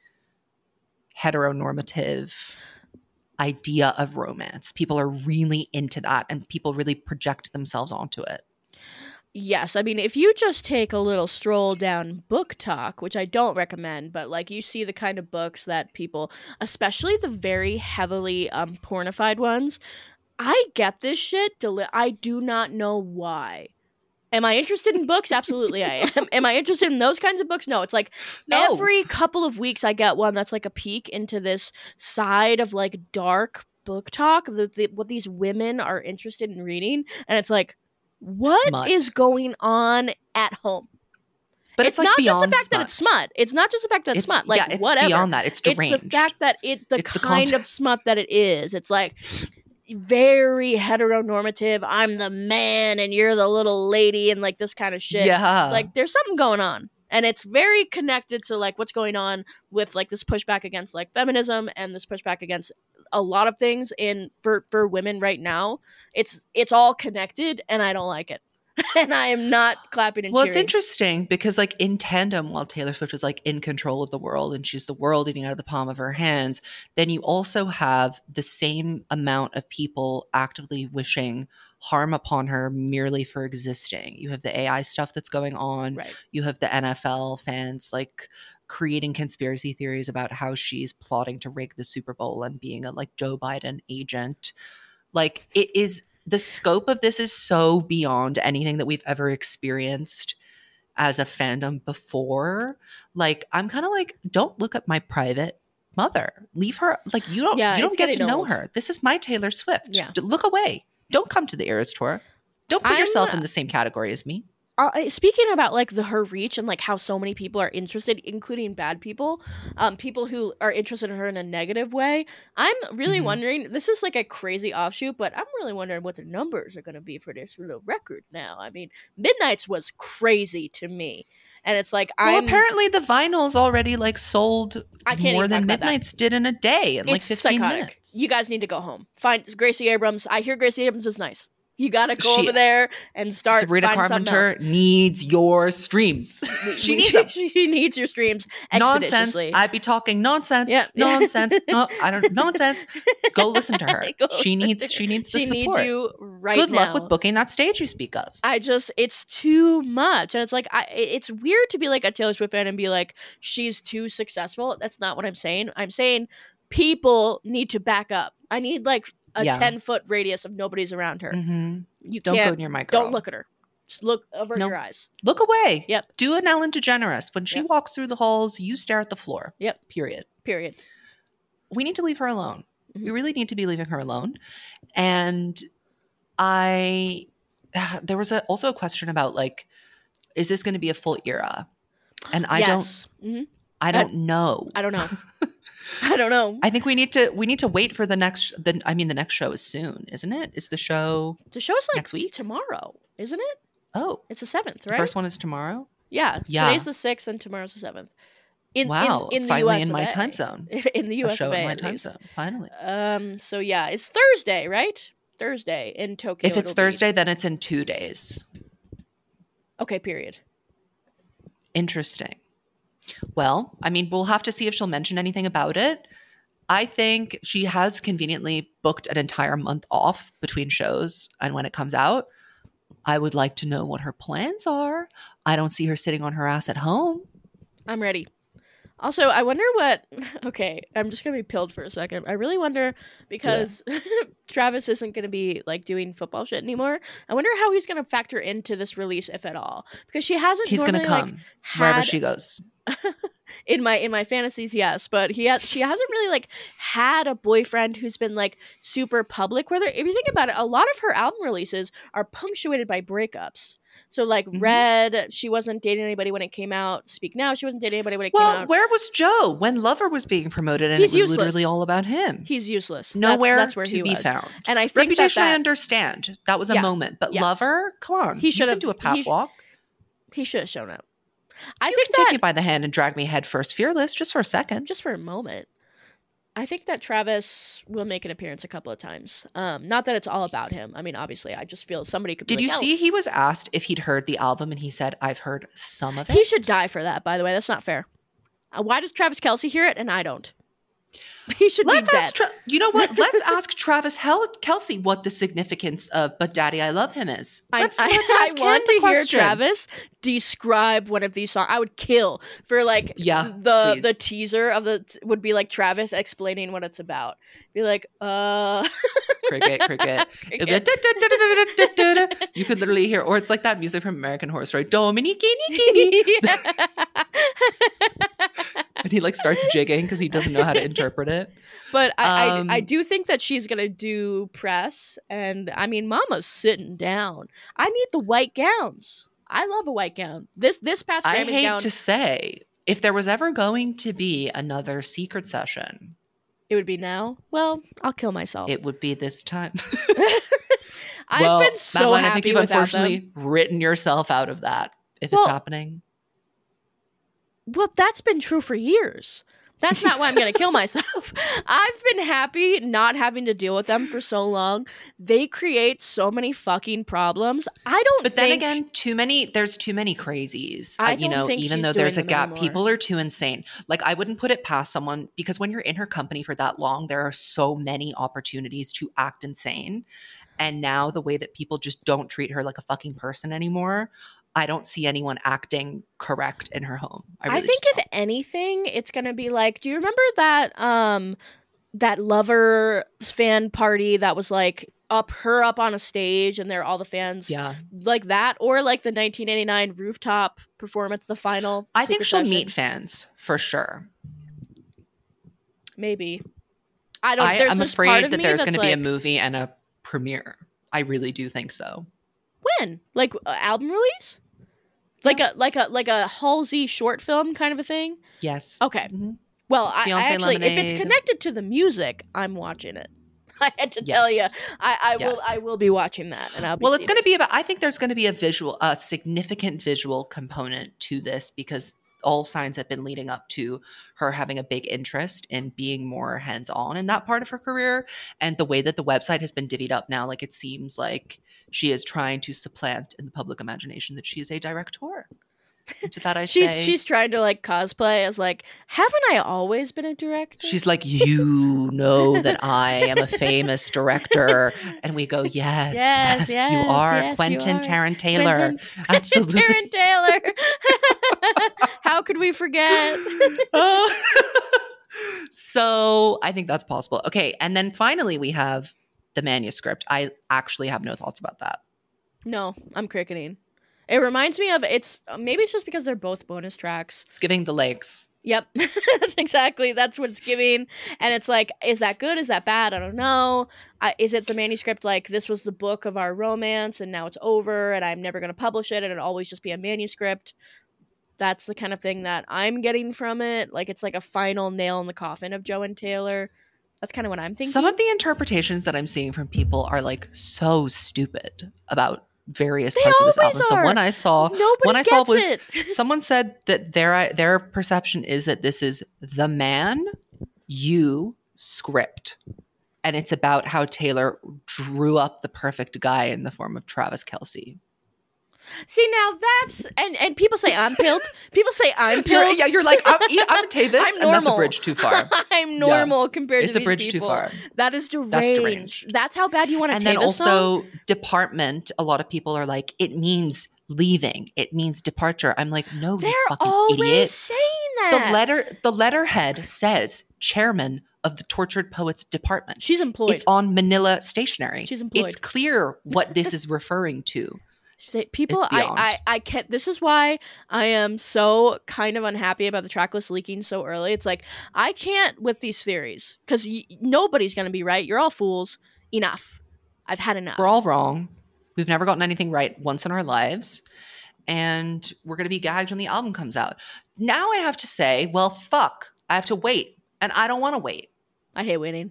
heteronormative idea of romance. People are really into that, and people really project themselves onto it.
Yes, I mean, if you just take a little stroll down Book Talk, which I don't recommend, but like you see the kind of books that people, especially the very heavily um, pornified ones, I get this shit. Deli- I do not know why. Am I interested in books? Absolutely I am. Am I interested in those kinds of books? No. It's like
No.
every couple of weeks I get one that's like a peek into this side of like dark book talk, the, the, what these women are interested in reading. And it's like, what is
Smut.
going on at home?
But
it's,
it's, like
not just the
beyond
fact that it's smut. It's not just the fact that it's,
It's-
smut. Like
yeah, it's
whatever.
beyond that. It's deranged.
It's the fact that it the
It's the
kind of
content.
smut that it is. It's like very heteronormative. I'm the man and you're the little lady and like this kind of shit.
Yeah.
It's like there's something going on. And it's very connected to like what's going on with like this pushback against like feminism and this pushback against a lot of things in for for women right now. It's it's all connected and I don't like it. And I am not clapping and
Well,
cheering.
it's interesting because, like, in tandem, while Taylor Swift is like in control of the world and she's the world eating out of the palm of her hands, then you also have the same amount of people actively wishing harm upon her merely for existing. You have the A I stuff that's going on.
Right.
You have the N F L fans like creating conspiracy theories about how she's plotting to rig the Super Bowl and being a like Joe Biden agent. Like, it is. The scope of this is so beyond anything that we've ever experienced as a fandom before. Like, I'm kind of like, don't look at my private mother. Leave her. Like, you don't.
Yeah,
you don't
it's
get to
getting
know
old.
her. This is my Taylor Swift.
Yeah.
D- look away. Don't come to the Eras Tour. Don't put
I'm-
yourself in the same category as me.
Uh, speaking about like the her reach and like how so many people are interested, including bad people, um, people who are interested in her in a negative way. I'm really
Mhm.
wondering. This is like a crazy offshoot, but I'm really wondering what the numbers are going to be for this little record now. I mean, Midnight's was crazy to me, and it's like
Well,
I'm.
apparently the vinyl's already like sold
I can't
more
even
than
talk about that.
Midnight's did in a day in like
It's
fifteen
psychotic.
minutes.
You guys need to go home. Find Gracie Abrams. I hear Gracie Abrams is nice. You gotta go
She-
over there and start.
Sabrina
finding something
Carpenter
else.
needs your streams.
We-
she
we-
needs them.
She needs your streams
Nonsense.
expeditiously.
I'd be talking nonsense.
Yeah.
Nonsense. no, I don't nonsense. Go listen to her.
Go
she
listen
needs
to
she needs the
she
support.
needs you right
Good
now.
luck with booking that stage you speak of.
I just, it's too much. And it's like, I, it's weird to be like a Taylor Swift fan and be like, she's too successful. That's not what I'm saying. I'm saying people need to back up. I need like a
Yeah.
ten foot radius of nobody's around her.
Mm-hmm.
You
Don't
can't.
go near my girl.
Don't look at her. Just look avert
Nope.
your eyes.
Look away.
Yep.
Do an Ellen DeGeneres. When she
Yep.
walks through the halls, you stare at the floor.
Yep.
Period.
Period.
We need to leave her alone.
Mhm.
We really need to be leaving her alone. And I, there was a, also a question about like, is this going to be a full era? And I
yes.
don't,
Mhm.
I don't know.
I don't know. I don't know.
I think we need to, we need to wait for the next, the, I mean, the next show is soon, isn't it? Is the show
The show's like
next week?
tomorrow, isn't it?
Oh,
It's the seventh,
the
right?
first one is tomorrow?
Yeah.
Yeah.
Today's the sixth and tomorrow's the seventh. In,
Wow.
In, in the
Finally
U S
in
of
my
A.
time zone.
In the U
A
S
show
of A,
in my
at
time
least.
zone. Finally.
Um. So yeah, it's Thursday, right? Thursday in Tokyo.
If it's
it'll be.
Thursday, then it's in two days.
Okay. Period.
Interesting. Well, I mean, we'll have to see if she'll mention anything about it. I think she has conveniently booked an entire month off between shows and when it comes out. I would like to know what her plans are. I don't see her sitting on her ass at home.
I'm ready. Also, I wonder what. Okay, I'm just gonna be pilled for a second. I really wonder because Travis isn't gonna be like doing football shit anymore. I wonder how he's gonna factor into this release, if at all, because she hasn't.
He's going to
normally,
come
like,
wherever
had-
she goes.
in my in my fantasies, yes, but he has she hasn't really like had a boyfriend who's been like super public with her. If you think about it, a lot of her album releases are punctuated by breakups. So like
Mhm.
Red, she wasn't dating anybody when it came out. Speak Now, she wasn't dating anybody when it came
Well,
out.
where was Joe when Lover was being promoted and
He's
it was
useless.
literally all about him?
He's useless.
Nowhere
that's, that's where
to
he
be
was.
found.
And I think
Reputation,
that,
I
that
understand. That was a
Yeah.
moment. But
Yeah.
Lover, come on.
He
You
should
can
have-
do a pap
he sh-
walk.
he should have shown up. I
you
think
can take
that
me by the hand and drag me head first fearless just for a second.
just for a moment. I think that Travis will make an appearance a couple of times. Um, not that it's all about him. I mean, obviously, I just feel somebody could. Be
Did
like,
you
"Oh,
see he was asked if he'd heard the album and he said, I've heard some of it?
He should die for that. By the way, that's not fair. Uh, why does Travis Kelce hear it and I don't? He should
Let's
be
ask
dead.
Tra- you know what? Let's ask Travis Hel- Kelsey what the significance of "But Daddy, I Love Him" is.
I,
Let's,
I,
let's
I
ask him
want
the
to hear
question.
Travis describe one of these songs. I would kill for like
Yeah,
the
please.
the teaser of the would be like Travis explaining what it's about. Be like, uh,
Cricket, cricket. It'd be like, "Da, da, da, da, da, da, da, da." You could literally hear, or it's like that music from American Horror Story, Dominique, and he like starts jigging because he doesn't know how to interpret it.
But I,
Um,
I I do think that she's gonna do press, and I mean, Mama's sitting down. I need the white gowns. I love a white gown. This this past
I
Grammys
hate
gown,
to say, if there was ever going to be another secret session,
it would be now. Well, I'll kill myself.
it would be this time.
I've
well,
been so
Madeline,
happy
I think you've
without
unfortunately
them.
written yourself out of that. If
Well,
it's happening,
Well, that's been true for years. That's not why I'm going to kill myself. I've been happy not having to deal with them for so long. They create so many fucking problems. I don't
but then
think
again, too many. There's too many crazies.
I
Uh, you
don't
know,
think
even
she's
though there's a
doing them
gap,
anymore.
people are too insane. Like I wouldn't put it past someone because when you're in her company for that long, there are so many opportunities to act insane. And now the way that people just don't treat her like a fucking person anymore, I don't see anyone acting correct in her home. I,
I,
really
think
just
if anything, it's going to be like, do you remember that um that Lover fan party that was like up her up on a stage and there all the fans
don't. Yeah,
like that, or like the nineteen eighty-nine rooftop performance, the final
I think
secret
she'll
session?
meet fans for sure.
Maybe. I don't
I,
there's
I'm
this part
afraid
of
that
me
there's
that's
going to be a
like,
movie and a premiere. I really do think so.
when? Like uh, album release? Like a like a like a Halsey short film kind of a thing?
Yes.
Okay.
Mhm.
Well, I, I
Beyonce
actually, if it's
Lemonade.
connected to the music, I'm watching it. I had to tell you,
Yes.
I, I will,
Yes.
I will be watching that, and I'll be.
Well, it's
seeing
going to
it.
be about. I think there's going to be a visual, a significant visual component to this because all signs have been leading up to her having a big interest in being more hands-on in that part of her career, and the way that the website has been divvied up now, like it seems like she is trying to supplant in the public imagination that she is a director. And to that, I
She's
say,
she's trying to like cosplay as like, haven't I always been a director?
she's like, you know that I am a famous director, and we go, yes,
Yes,
yes, you
yes,
are
yes, you
Quentin
are.
Tarrant Taylor,
Quentin-
absolutely.
Taryn Taylor. How could we forget?
So I think that's possible. Okay, and then finally we have the manuscript. I actually have no thoughts about that.
No, I'm cricketing. It reminds me of it's maybe it's just because they're both bonus tracks.
It's giving the lakes.
Yep, that's exactly that's what it's giving, and it's like, is that good? Is that bad? I don't know. I, is it the manuscript like this was the book of our romance, and now it's over, and I'm never going to publish it, and it'll always just be a manuscript? That's the kind of thing that I'm getting from it. Like it's like a final nail in the coffin of Joe and Taylor. That's kind of what I'm thinking.
Some of the interpretations that I'm seeing from people are like so stupid about various
They
parts of this album.
always
So
are.
one I saw,
Nobody
one I saw
gets
was
it.
someone said that their their perception is that this is the Man You script, and it's about how Taylor drew up the perfect guy in the form of Travis Kelce.
See, now that's and and people say I'm pilled. People say I'm
You're,
pilled.
yeah, you're like I'm, yeah, I'm Tavis,
I'm
and that's a
normal.
bridge too far.
I'm normal compared
It's
to
a
these
bridge too
people.
far.
That is deranged.
That's
That's,
deranged.
how bad you want to
And
take
then
a
also
song.
department. A lot of people are like, it means leaving. It means departure. I'm like, no,
They're
you fucking
always
idiot.
saying
The
that.
letter, the letterhead says chairman of the Tortured Poets Department.
She's employed.
It's on Manila Stationery.
She's employed.
It's clear what this is referring to.
They- people,
It's
I,
beyond.
I, I can't. This is why I am so kind of unhappy about the track list leaking so early. It's like I can't with these theories because y- nobody's gonna be right. You're all fools. Enough. I've had enough.
We're all wrong. We've never gotten anything right once in our lives. And we're going to be gagged when the album comes out. Now I have to say, well, fuck. I have to wait. And I don't want to wait.
I hate waiting.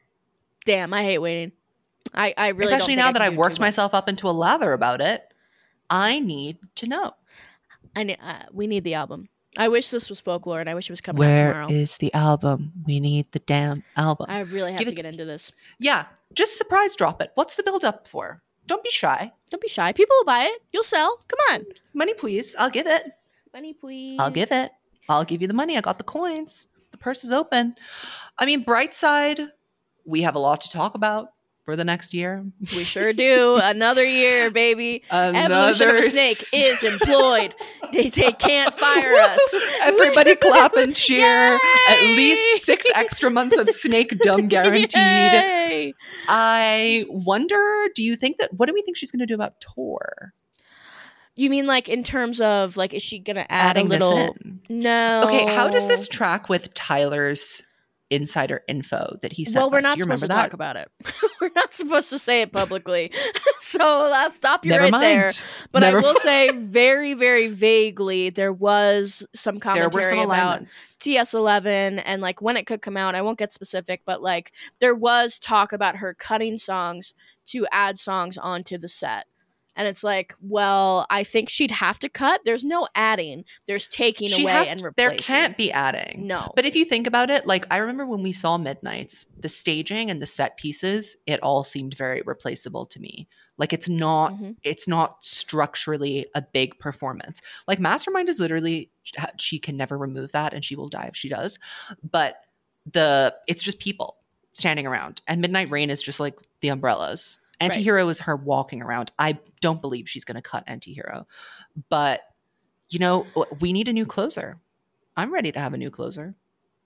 Damn, I hate waiting. I, I really
Especially
don't think
now
I
that
can
I've
do
worked
too much.
myself up into a lather about it. I need to know.
I ne- uh, we need the album. I wish this was folklore, and I wish it was coming out tomorrow.
is the album? We need the damn album.
I really have
Give
to
it
get
to
into this.
yeah. Just surprise drop it. What's the build up for? Don't be shy.
Don't be shy. People will buy it. You'll sell. Come on.
Money, please. I'll give it.
Money, please.
I'll give it. I'll give you the money. I got the coins. The purse is open. I mean, bright side, we have a lot to talk about for the next year.
We sure do. Another year, baby. Evolution of a Snake
s-
is employed. They, they can't fire us.
Everybody clap and cheer. At
Yay!
least six extra months of Snake Dumb guaranteed.
Yay!
I wonder, do you think that, what do we think she's going to do about tour?
You mean like in terms of like, is she gonna add
Adding
a little?
this in.
No.
Okay, how does this track with Tyler's insider info that he sent
Well, we're
us?
not
Do you
supposed to
remember
talk
that?
about it. We're not supposed to say it publicly. So uh, stop you
Never
right
mind.
there. But
Never
I will
mind.
say very, very vaguely, there was some
There
commentary
were some
about
alignments.
T S eleven and like when it could come out. I won't get specific, but like there was talk about her cutting songs to add songs onto the set. And it's like, well, I think she'd have to cut. There's no adding. There's taking
She
away
has,
and
there
replacing.
can't be adding.
No.
But if you think about it, like I remember when we saw Midnights, the staging and the set pieces, it all seemed very replaceable to me. Like it's not,
Mhm.
it's not structurally a big performance. Like Mastermind is literally, she can never remove that and she will die if she does. But the, it's just people standing around. And Midnight Rain is just like the umbrellas. Antihero is her walking around. I don't believe she's going to cut Antihero. But, you know, we need a new closer. I'm ready to have a new closer.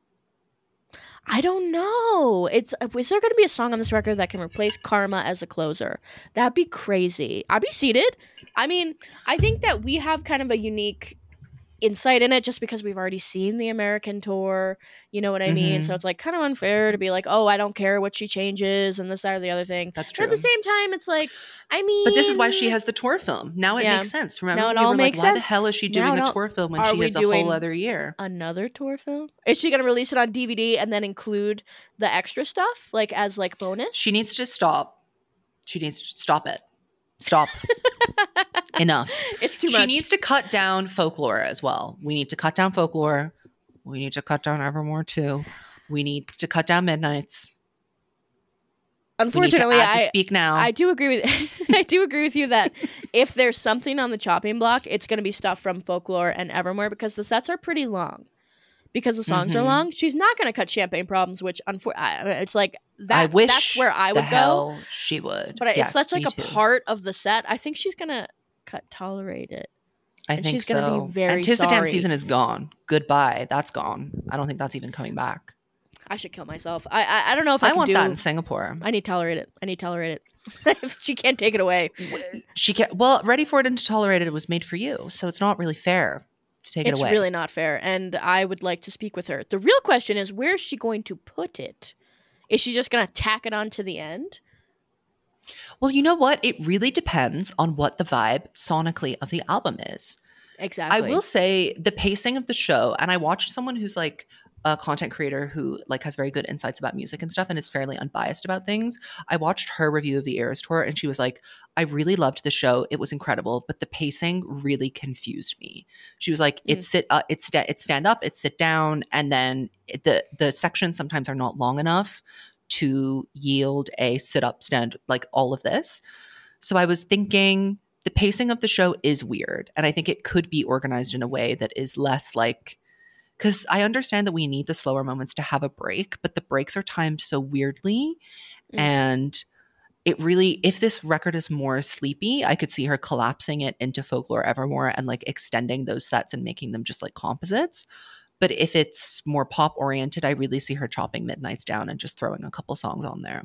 I don't know. It's is there going to be a song on this record that can replace Karma as a closer? That'd be crazy. I'd be seated. I mean, I think that we have kind of a unique insight in it just because we've already seen the American tour. You know what I mean?
Mhm.
So it's like kind of unfair to be like, oh, I don't care what she changes and this, that, or the other thing.
That's
But
true.
at the same time, it's like, I mean,
But this is why she has the tour film. Now it
Yeah.
makes sense. Remember,
Now it
we
all
were
makes
like, why
sense.
the hell is she
Now
doing
it
a
all-
tour film when
are
she
we
has a
doing-
whole other year?
another tour film. Is she going to release it on D V D and then include the extra stuff like as like bonus?
She needs to stop. She needs to stop it. Stop. Enough.
It's too
She
much.
needs to cut down folklore as well. We need to cut down folklore. We need to cut down Evermore too. We need to cut down Midnights. We need to
Unfortunately,
add to
I
Speak Now.
I do agree with I do agree with you that if there's something on the chopping block, it's going to be stuff from Folklore and Evermore because the sets are pretty long. Because the songs are
Mhm.
long, she's not going to cut Champagne Problems, which unfortunately, it's like that.
I wish
that's where I
the
would go.
hell she would.
But
Yes,
it's such like
me
a
too.
part of the set. I think she's going to cut Tolerate It.
I
and
think
she's gonna be
so.
very
And Tis the Damn
sorry.
Season is gone. Goodbye. That's gone. I don't think that's even coming back.
I should kill myself. I I, I don't know if I,
I
can
want
do.
that in Singapore.
I need to tolerate it. I need to tolerate it. If she can't take it away.
She can't. Well, Ready for It and to Tolerate It was made for you, so it's not really fair to take
It's
it away.
really not fair, and I would like to speak with her. The real question is, where is she going to put it? Is she just going to tack it on to the end?
Well, you know what? It really depends on what the vibe sonically of the album is.
Exactly.
I will say the pacing of the show, and I watched someone who's like a content creator who like has very good insights about music and stuff and is fairly unbiased about things. I watched her review of the Eras Tour and she was like, I really loved the show. It was incredible, but the pacing really confused me. She was like,
Mm.
it's sit uh, it's sta- it's stand up, it's sit down, and then it, the the sections sometimes are not long enough to yield a sit up, stand, like all of this. So I was thinking the pacing of the show is weird, and I think it could be organized in a way that is less like, because I understand that we need the slower moments to have a break, but the breaks are timed so weirdly.
Mm.
And it really, if this record is more sleepy, I could see her collapsing it into Folklore Evermore and like extending those sets and making them just like composites. But if it's more pop oriented, I really see her chopping Midnights down and just throwing a couple songs on there.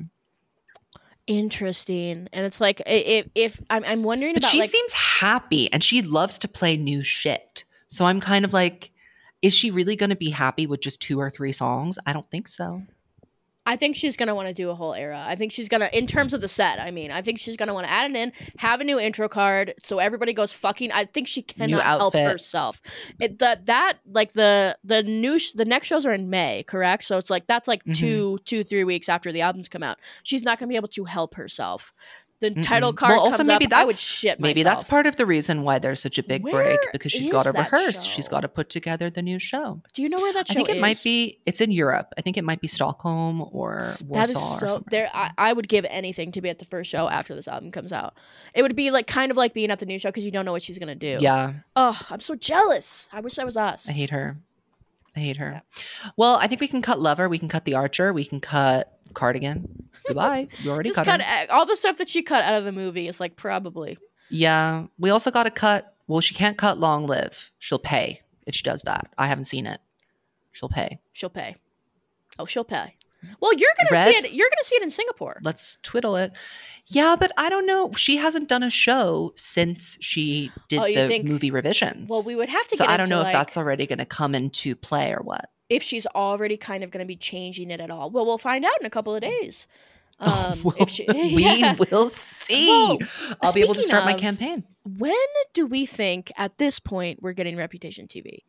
Interesting. And it's like, i- if, if I'm, I'm wondering
But
about
she
like,
seems happy and she loves to play new shit. So I'm kind of like, is she really going to be happy with just two or three songs? I don't think so.
I think she's going to want to do a whole era. I think she's going to, in terms of the set, I mean, I think she's going to want to add it in, have a new intro card, so everybody goes fucking, I think she cannot help
outfit.
herself. It, that, that, like, the, the new, sh- the next shows are in May, correct? So it's like, that's like
Mhm.
two, two, three weeks after the albums come out. She's not going to be able to help herself. The
Mm-mm.
title card
Well, also
comes
maybe
up, I would
that's-
shit
Maybe
myself.
that's part of the reason why there's such a big
Where
break, because she's
is
got to
that
rehearse.
show?
She's got to put together the new show.
Do you know where that show
I think it
is?
might be, it's in Europe. I think it might be Stockholm or
That
Warsaw
is
or
so
something.
there. I, I would give anything to be at the first show after this album comes out. It would be like kind of like being at the new show because you don't know what she's gonna do.
Yeah,
Oh, I'm so jealous. I wish that was us.
I hate her. I hate her. Well, I think we can cut Lover. We can cut The Archer. We can cut Cardigan. Goodbye. We already
Just
cut,
cut
her.
uh, all the stuff that she cut out of the movie. Is like probably.
Yeah. We also got to cut, well, she can't cut Long Live. She'll pay if she does that. I haven't seen it. She'll pay.
She'll pay. Oh, she'll pay. Well, you're gonna
Red?
see it. You're gonna see it in Singapore.
Let's twiddle it. Yeah, but I don't know. She hasn't done a show since she did
Oh, you
the
think-
movie revisions.
Well, we would have to
so
get
I don't
into,
know
like,
if that's already going to come into play or what.
if she's already kind of going to be changing it at all. Well, we'll find out in a couple of days. Um,
Well,
if she,
we
Yeah.
will see.
Well,
I'll be able to
speaking
start my
of-
campaign.
When do we think at this point we're getting Reputation T V?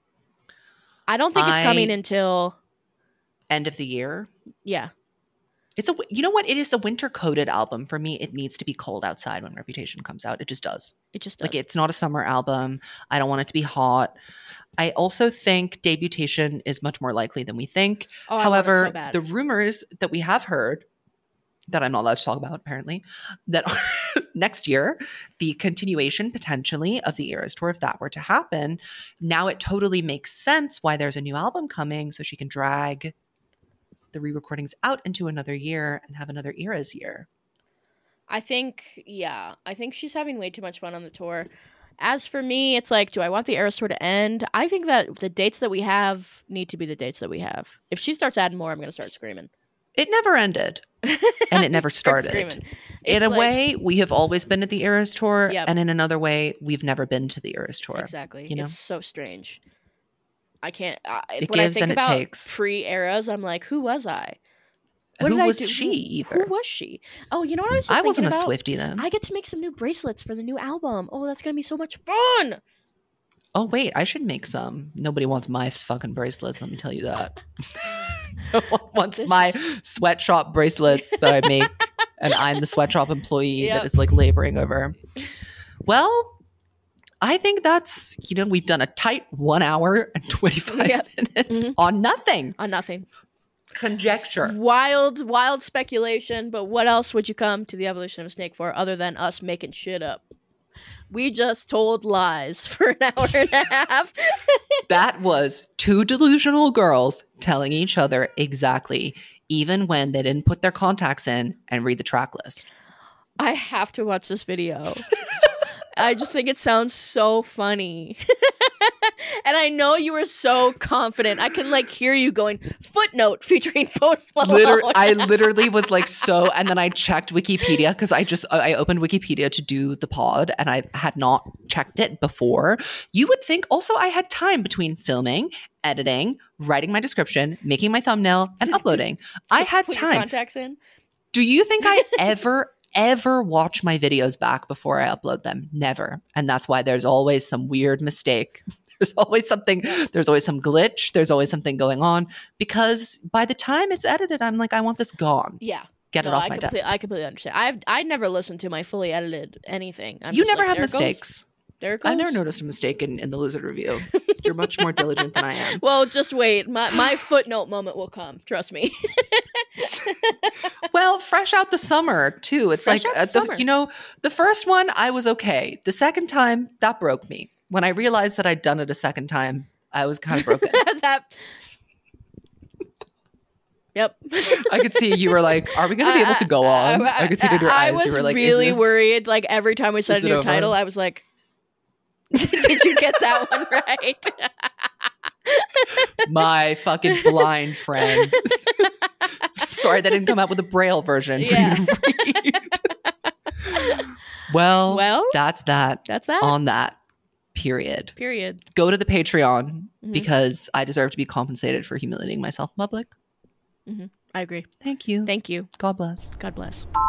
I don't think it's
I-
coming until
End of the year.
yeah.
It's a, you know what? It is a winter coded album for me. It needs to be cold outside when Reputation comes out. It just does.
It just does.
Like, it's not a summer album. I don't want it to be hot. I also think debutation is much more likely than we think.
oh, I want it
However,
so bad.
the rumors that we have heard that I'm not allowed to talk about, apparently, that are next year, the continuation potentially of the Eras Tour, if that were to happen, now it totally makes sense why there's a new album coming, so she can drag the re-recordings out into another year and have another Eras year.
I think yeah. I think she's having way too much fun on the tour. As for me, it's like, do I want the Eras Tour to end? I think that the dates that we have need to be the dates that we have. If she starts adding more, I'm going to start screaming.
It never ended, and it never
Start
started.
screaming.
In
It's
a
like-
way, we have always been at the Eras Tour,
Yep.
and in another way, we've never been to the Eras Tour.
Exactly.
you know?
It's so strange. I can't. I,
It
when
gives
I think
and it
about
takes.
pre-eras, I'm like, who was I? What
Who
did I
was
do?
she
Who-
either?
Who was she? Oh, you know what I was just
I
thinking
wasn't a
about?
Swiftie then.
I get to make some new bracelets for the new album. Oh, that's gonna be so much fun.
Oh, wait, I should make some. Nobody wants my fucking bracelets, let me tell you that. No one wants
This-
my sweatshop bracelets that I make, and I'm the sweatshop employee
Yep.
that is like laboring over. Well, I think that's, you know, we've done a tight one hour and twenty-five
Yep.
minutes
Mhm.
on nothing.
On nothing.
Conjecture.
Wild, wild speculation. But what else would you come to the evolution of a snake for, other than us making shit up? We just told lies for an hour and a half.
That was two delusional girls telling each other exactly, even when they didn't put their contacts in and read the track list.
I have to watch this video. I just think it sounds so funny. And I know you were so confident. I can like hear you going, footnote featuring Post Malone.
Liter- I literally was like so, and then I checked Wikipedia because I just I opened Wikipedia to do the pod, and I had not checked it before. You would think also I had time between filming, editing, writing my description, making my thumbnail, and uploading. I had
Put your
time.
contacts in.
Do you think I ever ever watch my videos back before I upload them? Never. And that's why there's always some weird mistake. There's always something, there's always some glitch. There's always something going on because by the time it's edited, I'm like, I want this gone.
Yeah.
Get it
No,
off
I
my
complete-
desk.
I completely understand. I've I never listened to my fully edited anything. I'm
you
just
never
like,
have
there it goes.
mistakes.
There it goes.
I never noticed a mistake in, in the Lizard review. You're much more diligent than I am.
Well, just wait. My my footnote moment will come. Trust me.
Well, fresh out the summer too. It's
Fresh
like
out the
uh, the,
summer.
you know, the first one I was okay. The second time that broke me. When I realized that I'd done it a second time, I was kind of broken.
that. Yep.
I could see you were like, "Are we going to be able to go on?" I, could see it in your
I
eyes.
was
You were like,
really
is this-
worried. Like every time we said
is
a
it
new
over?
title, I was like, "Did you get that one right?"
My fucking blind friend. Sorry, they didn't come out with a braille version for
Yeah.
you to read. well,
Well,
that's that
that's that.
on that. Period.
Period.
Go to the Patreon
Mhm.
because I deserve to be compensated for humiliating myself in public.
I agree.
Thank you.
Thank you.
God bless.
God bless.